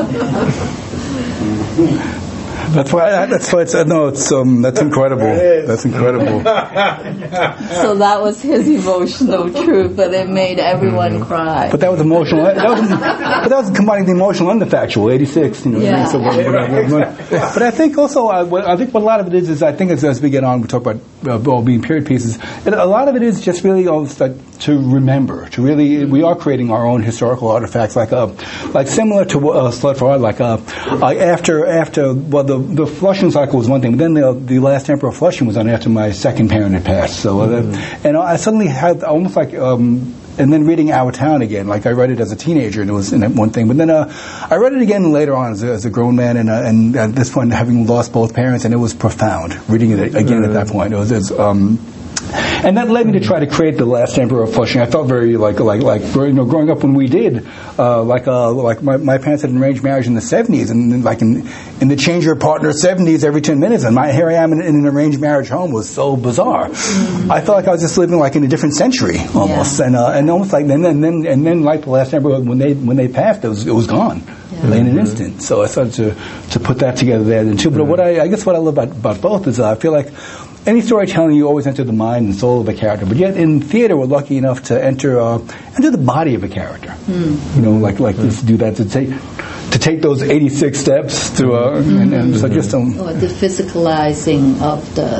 [SPEAKER 1] That's incredible. That's incredible.
[SPEAKER 2] So that was his emotional truth, but it made everyone cry.
[SPEAKER 1] But that was emotional. That was combining the emotional and the factual. 86,
[SPEAKER 2] Yeah.
[SPEAKER 1] So but I think also, I think what a lot of it is I think as we get on, we talk about all being period pieces. A lot of it is just really to remember, to really, we are creating our own historical artifacts, like similar to Slut for Art, after the Flushing cycle was one thing, but then the last Emperor of Flushing was on after my second parent had passed. So, and I suddenly had almost and then reading Our Town again. Like I read it as a teenager, and it was one thing. But then I read it again later on as a grown man, and at this point, having lost both parents, and it was profound. Reading it again at that point, it was. And that led me to try to create The Last Emperor of Flushing. I felt very growing up when we did, my parents had an arranged marriage in the 70s, and like in the change your partner 70s every 10 minutes, and here I am in an arranged marriage home was so bizarre. I felt like I was just living like in a different century almost, and almost like and then like The Last Emperor, when they passed, it was gone. In an instant. So I started to put that together there then too. But I guess what I love about both is I feel like any storytelling, you always enter the mind and soul of a character, but yet in theater we're lucky enough to enter the body of a character. You know, like to do that, to take those 86 steps to and so just or
[SPEAKER 2] the physicalizing of the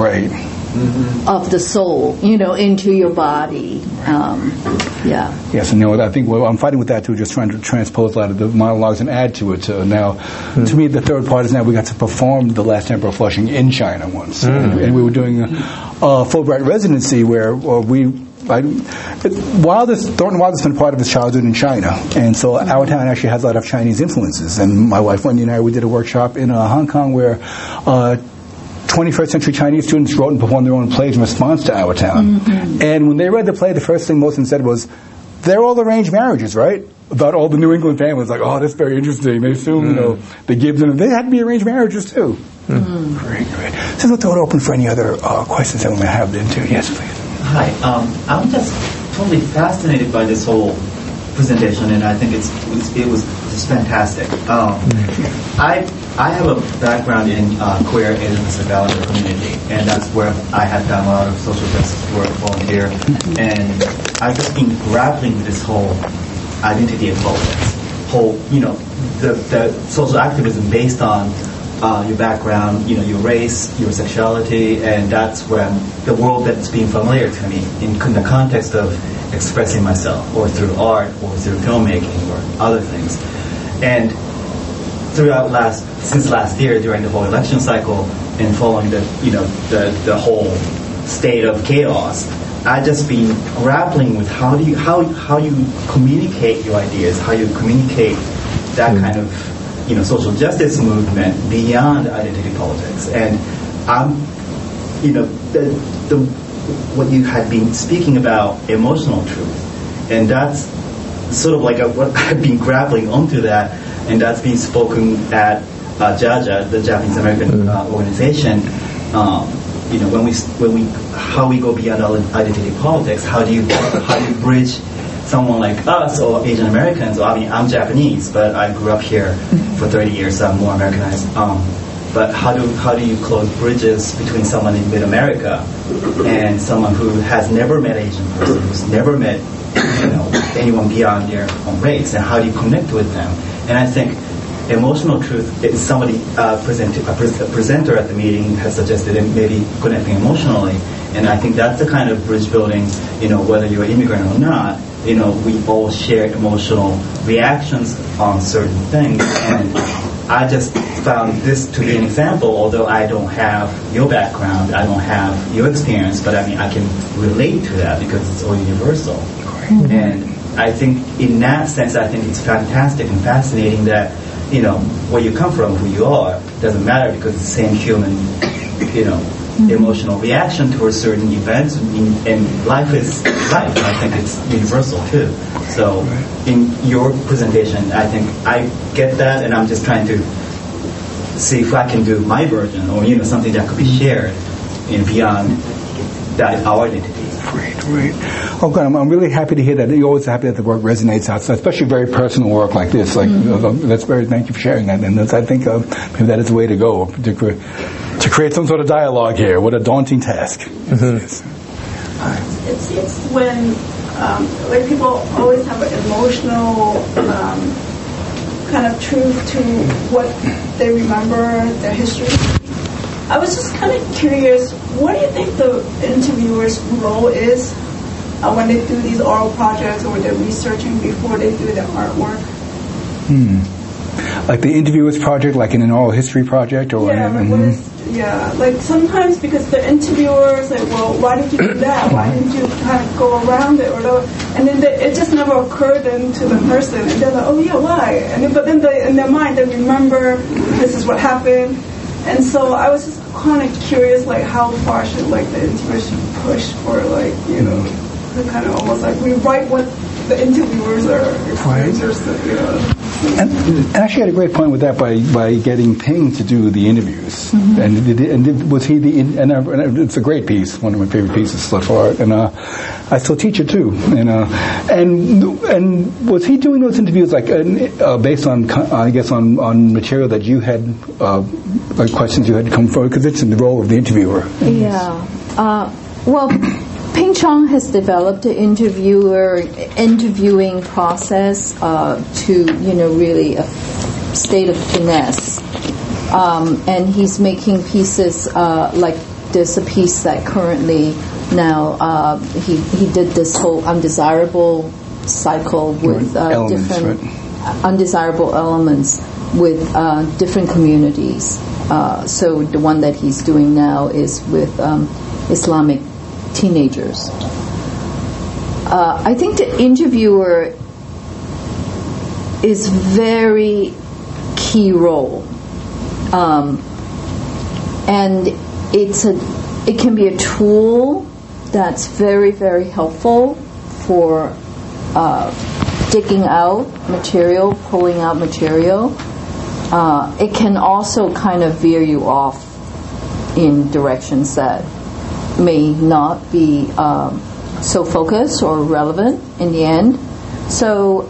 [SPEAKER 2] of the soul, into your body.
[SPEAKER 1] Yes, and I think I'm fighting with that too, just trying to transpose a lot of the monologues and add to it. Now, to me, the third part is now we got to perform The Last Emperor of Flushing in China once, and we were doing a Fulbright residency where Thornton Wilder spent part of his childhood in China, and so Our Town actually has a lot of Chinese influences. And my wife Wendy and I, we did a workshop in Hong Kong where 21st century Chinese students wrote and performed their own plays in response to Our Town. And when they read the play, the first thing most of them said was, they're all arranged marriages, right? About all the New England families. Like, oh, that's very interesting. They assume, the Gibbs, and they had to be arranged marriages too. Great. So we'll throw it open for any other questions that we may have then too. Yes, please.
[SPEAKER 8] Hi. I'm just totally fascinated by this whole presentation, and I think it was just fantastic. I have a background in queer Asian Pacific Islander community, and that's where I have done a lot of social justice work, volunteer, and I've just been grappling with this whole identity of politics, the social activism based on your background, your race, your sexuality, and that's where the world that's being familiar to me in the context of expressing myself, or through art, or through filmmaking, or other things. And since last year, during the whole election cycle, and following the whole state of chaos, I've just been grappling with how you communicate your ideas, how you communicate that kind of social justice movement beyond identity politics. And what you had been speaking about, emotional truth, and that's sort of like what I've been grappling onto that, and that's being spoken at JAJA, the Japanese American organization. How we go beyond identity politics, how do you bridge someone like us or Asian Americans? Well, I mean, I'm Japanese, but I grew up here for 30 years, so I'm more Americanized. But how do you close bridges between someone in mid-America and someone who has never met an Asian person, who's never met anyone beyond their own race, and how do you connect with them? And I think emotional truth is somebody a presenter at the meeting has suggested maybe connecting emotionally, and I think that's the kind of bridge building. Whether you're an immigrant or not, we all share emotional reactions on certain things, and I just found this to be an example. Although I don't have your background, I don't have your experience, but I mean I can relate to that because it's all universal. And I think in that sense, I think it's fantastic and fascinating that where you come from, who you are, doesn't matter because it's the same human, emotional reaction towards certain events, and life is life. I think it's universal too. So in your presentation, I think I get that, and I'm just trying to see if I can do my version, or something that could be shared beyond that our identity.
[SPEAKER 1] Great. Oh, good. I'm really happy to hear that. You're always happy that the work resonates outside, especially very personal work like this. That's very. Thank you for sharing that. And I think maybe that is the way to go to create some sort of dialogue here. What a daunting task.
[SPEAKER 9] It's when people always have an emotional kind of truth to what they remember, their history. I was just kind of curious, what do you think the interviewer's role is when they do these oral projects, or they're researching before they do their artwork?
[SPEAKER 1] Like the interviewer's project, like in an oral history project? Or
[SPEAKER 9] what is Yeah, like sometimes because the interviewers like, well, why did you do that? Why didn't you kind of go around it? And then it just never occurred then to the person. And they're like, oh yeah, why? And then, but then in their mind they remember this is what happened. And so I was just kind of curious, like how far should like the interviewers push for like, you know, to kind of almost like rewrite what the interviewers are experiencing, you know.
[SPEAKER 1] And actually, had a great point with that by getting Ping to do the interviews. Was he and it's a great piece, one of my favorite pieces so far. And I still teach it too. And was he doing those interviews like based on I guess on material that you had like questions you had come forward, because it's in the role of the interviewer.
[SPEAKER 2] Yeah. Well, Ping Chong has developed an interviewing process to, really a state of finesse. And he's making pieces like there's a piece that currently now he did this whole undesirable cycle with different undesirable elements with different communities. So the one that he's doing now is with Islamic teenagers. I think the interviewer is very key role, and it can be a tool that's very, very helpful for digging out material, pulling out material. It can also kind of veer you off in directions that may not be so focused or relevant in the end. So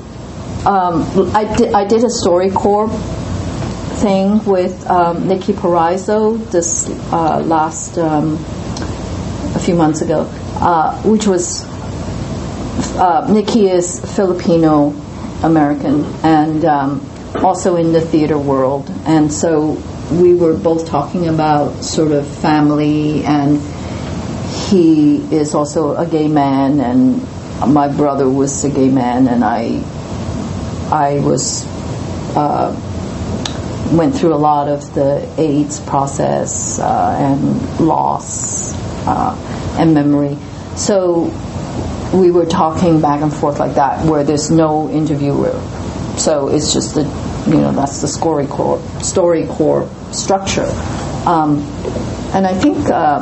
[SPEAKER 2] I did a StoryCorps thing with Nikki Paraiso this last a few months ago, which was Nikki is Filipino American and also in the theater world, and so we were both talking about sort of family, and he is also a gay man, and my brother was a gay man, and I was went through a lot of the AIDS process and loss and memory. So we were talking back and forth like that, where there's no interviewer. So it's just that's the StoryCorps structure, and I think.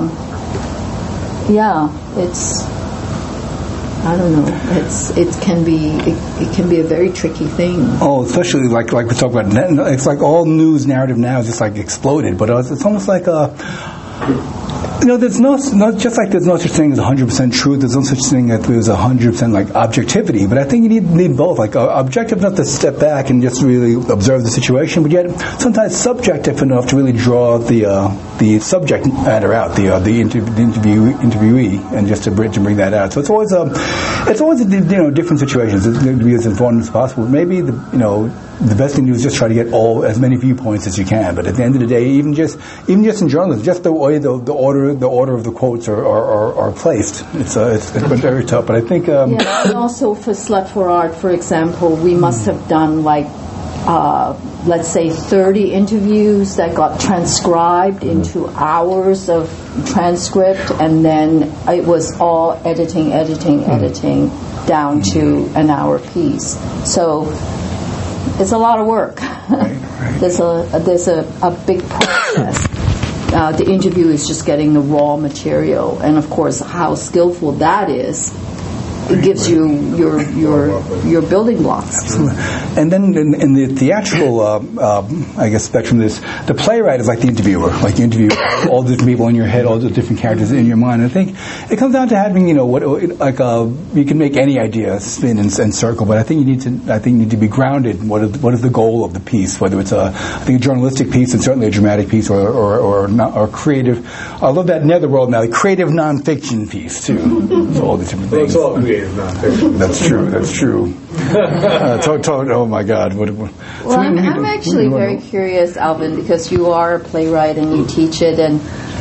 [SPEAKER 2] It's I don't know. It can be a very tricky thing.
[SPEAKER 1] Oh, especially like we talk about. It's like all news narrative now is just like exploded. But it's almost like there's no such thing as 100% truth. There's no such thing that there's 100% like objectivity. But I think you need both. Like objective enough to step back and just really observe the situation, but yet sometimes subjective enough to really draw the subject matter out, the interviewee, and just to bring that out. So it's always different situations to be as informed as possible. Maybe the best thing to do is just try to get as many viewpoints as you can. But at the end of the day, even just in journalism, just the way the order of the quotes are placed, it's been very tough. But I think
[SPEAKER 2] and also for Slut for Art, for example, we must have done like let's say 30 interviews that got transcribed into hours of transcript, and then it was all editing down to an hour piece. So it's a lot of work. Right. There's a big process. The interview is just getting the raw material, and of course, how skillful that is, it gives you your building blocks.
[SPEAKER 1] Absolutely. And then in the theatrical, I guess, spectrum, the playwright is like the interviewer. Like you interview all the different people in your head, all the different characters in your mind. And I think it comes down to having, you can make any idea spin and circle, but I think you need to be grounded. What is the goal of the piece? Whether it's a journalistic piece, and certainly a dramatic piece, or creative. I love that netherworld now, the creative nonfiction piece too. So all the different things.
[SPEAKER 6] It's all creative nonfiction.
[SPEAKER 1] That's true. Oh my God!
[SPEAKER 2] I'm actually very curious, Alvin, because you are a playwright and you teach it, and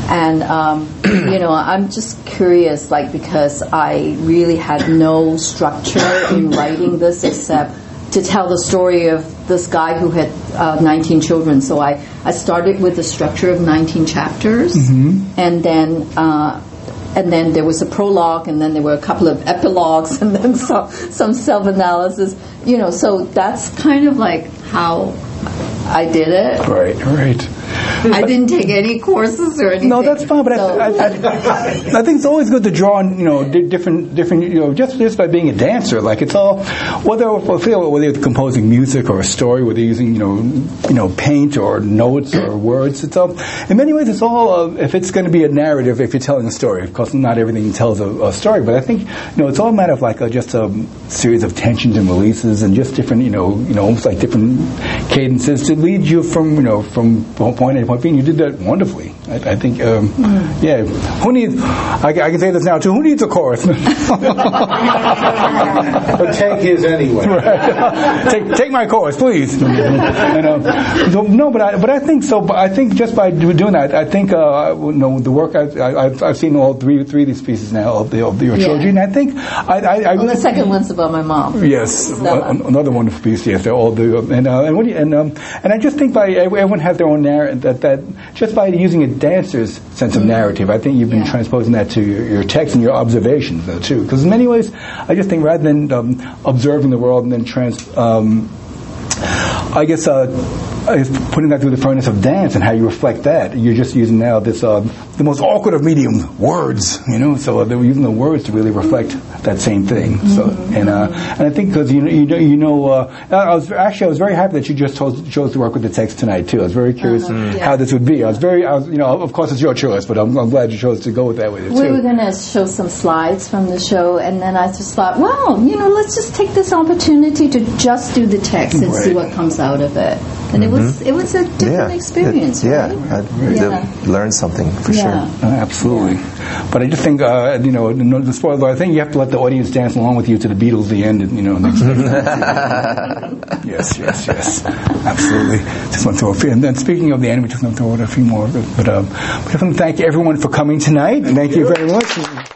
[SPEAKER 2] I'm just curious, because I really had no structure in writing this except to tell the story of this guy who had 19 children. So I started with the structure of 19 chapters, and then there was a prologue, and then there were a couple of epilogues, and then some self-analysis. So that's kind of like how I did it.
[SPEAKER 1] Right.
[SPEAKER 2] I didn't take any courses or anything.
[SPEAKER 1] No, that's fine. But I think it's always good to draw on, different, just by being a dancer. Like it's all, whether you're composing music or a story, whether you're using, paint or notes or words. It's all, in many ways, it's all. If it's going to be a narrative, if you're telling a story, of course, not everything tells a story. But I think, it's all a matter of like just a series of tensions and releases and just different, almost like different cadences to lead you from point A to point B. And you did that wonderfully. I think, yeah. Who needs? I can say this now too. Who needs a chorus?
[SPEAKER 6] But take his anyway.
[SPEAKER 1] Right. Take my chorus, please. But I think so. But I think just by doing that, I think the work I've seen all three of these pieces now of your trilogy, and I think
[SPEAKER 2] the second one's about my mom.
[SPEAKER 1] Yes, another wonderful piece. Yes, they're all and I just think by everyone has their own narrative. That just by using a dancer's sense of narrative, I think you've been transposing that to your text and your observations, though, too. Because in many ways, I just think rather than observing the world and then putting that through the furnace of dance and how you reflect that, you're just using now this the most awkward of mediums, words. So they were using the words to really reflect that same thing. So and I think because I was very happy that you just chose to work with the text tonight too. I was very curious how this would be. Of course it's your choice, but I'm glad you chose to go with that with it too.
[SPEAKER 2] We were going to show some slides from the show, and then I just thought, well, let's just take this opportunity to just do the text and see what comes out of it. And it was a different experience.
[SPEAKER 3] I learned something for sure.
[SPEAKER 1] Absolutely. But I just think, the spoiler, I think you have to let the audience dance along with you to the Beatles, the end, next Yes. Absolutely. Just want to throw a few. And then speaking of the end, we just want to throw out a few more. But I just want to thank everyone for coming tonight. Thank you very much.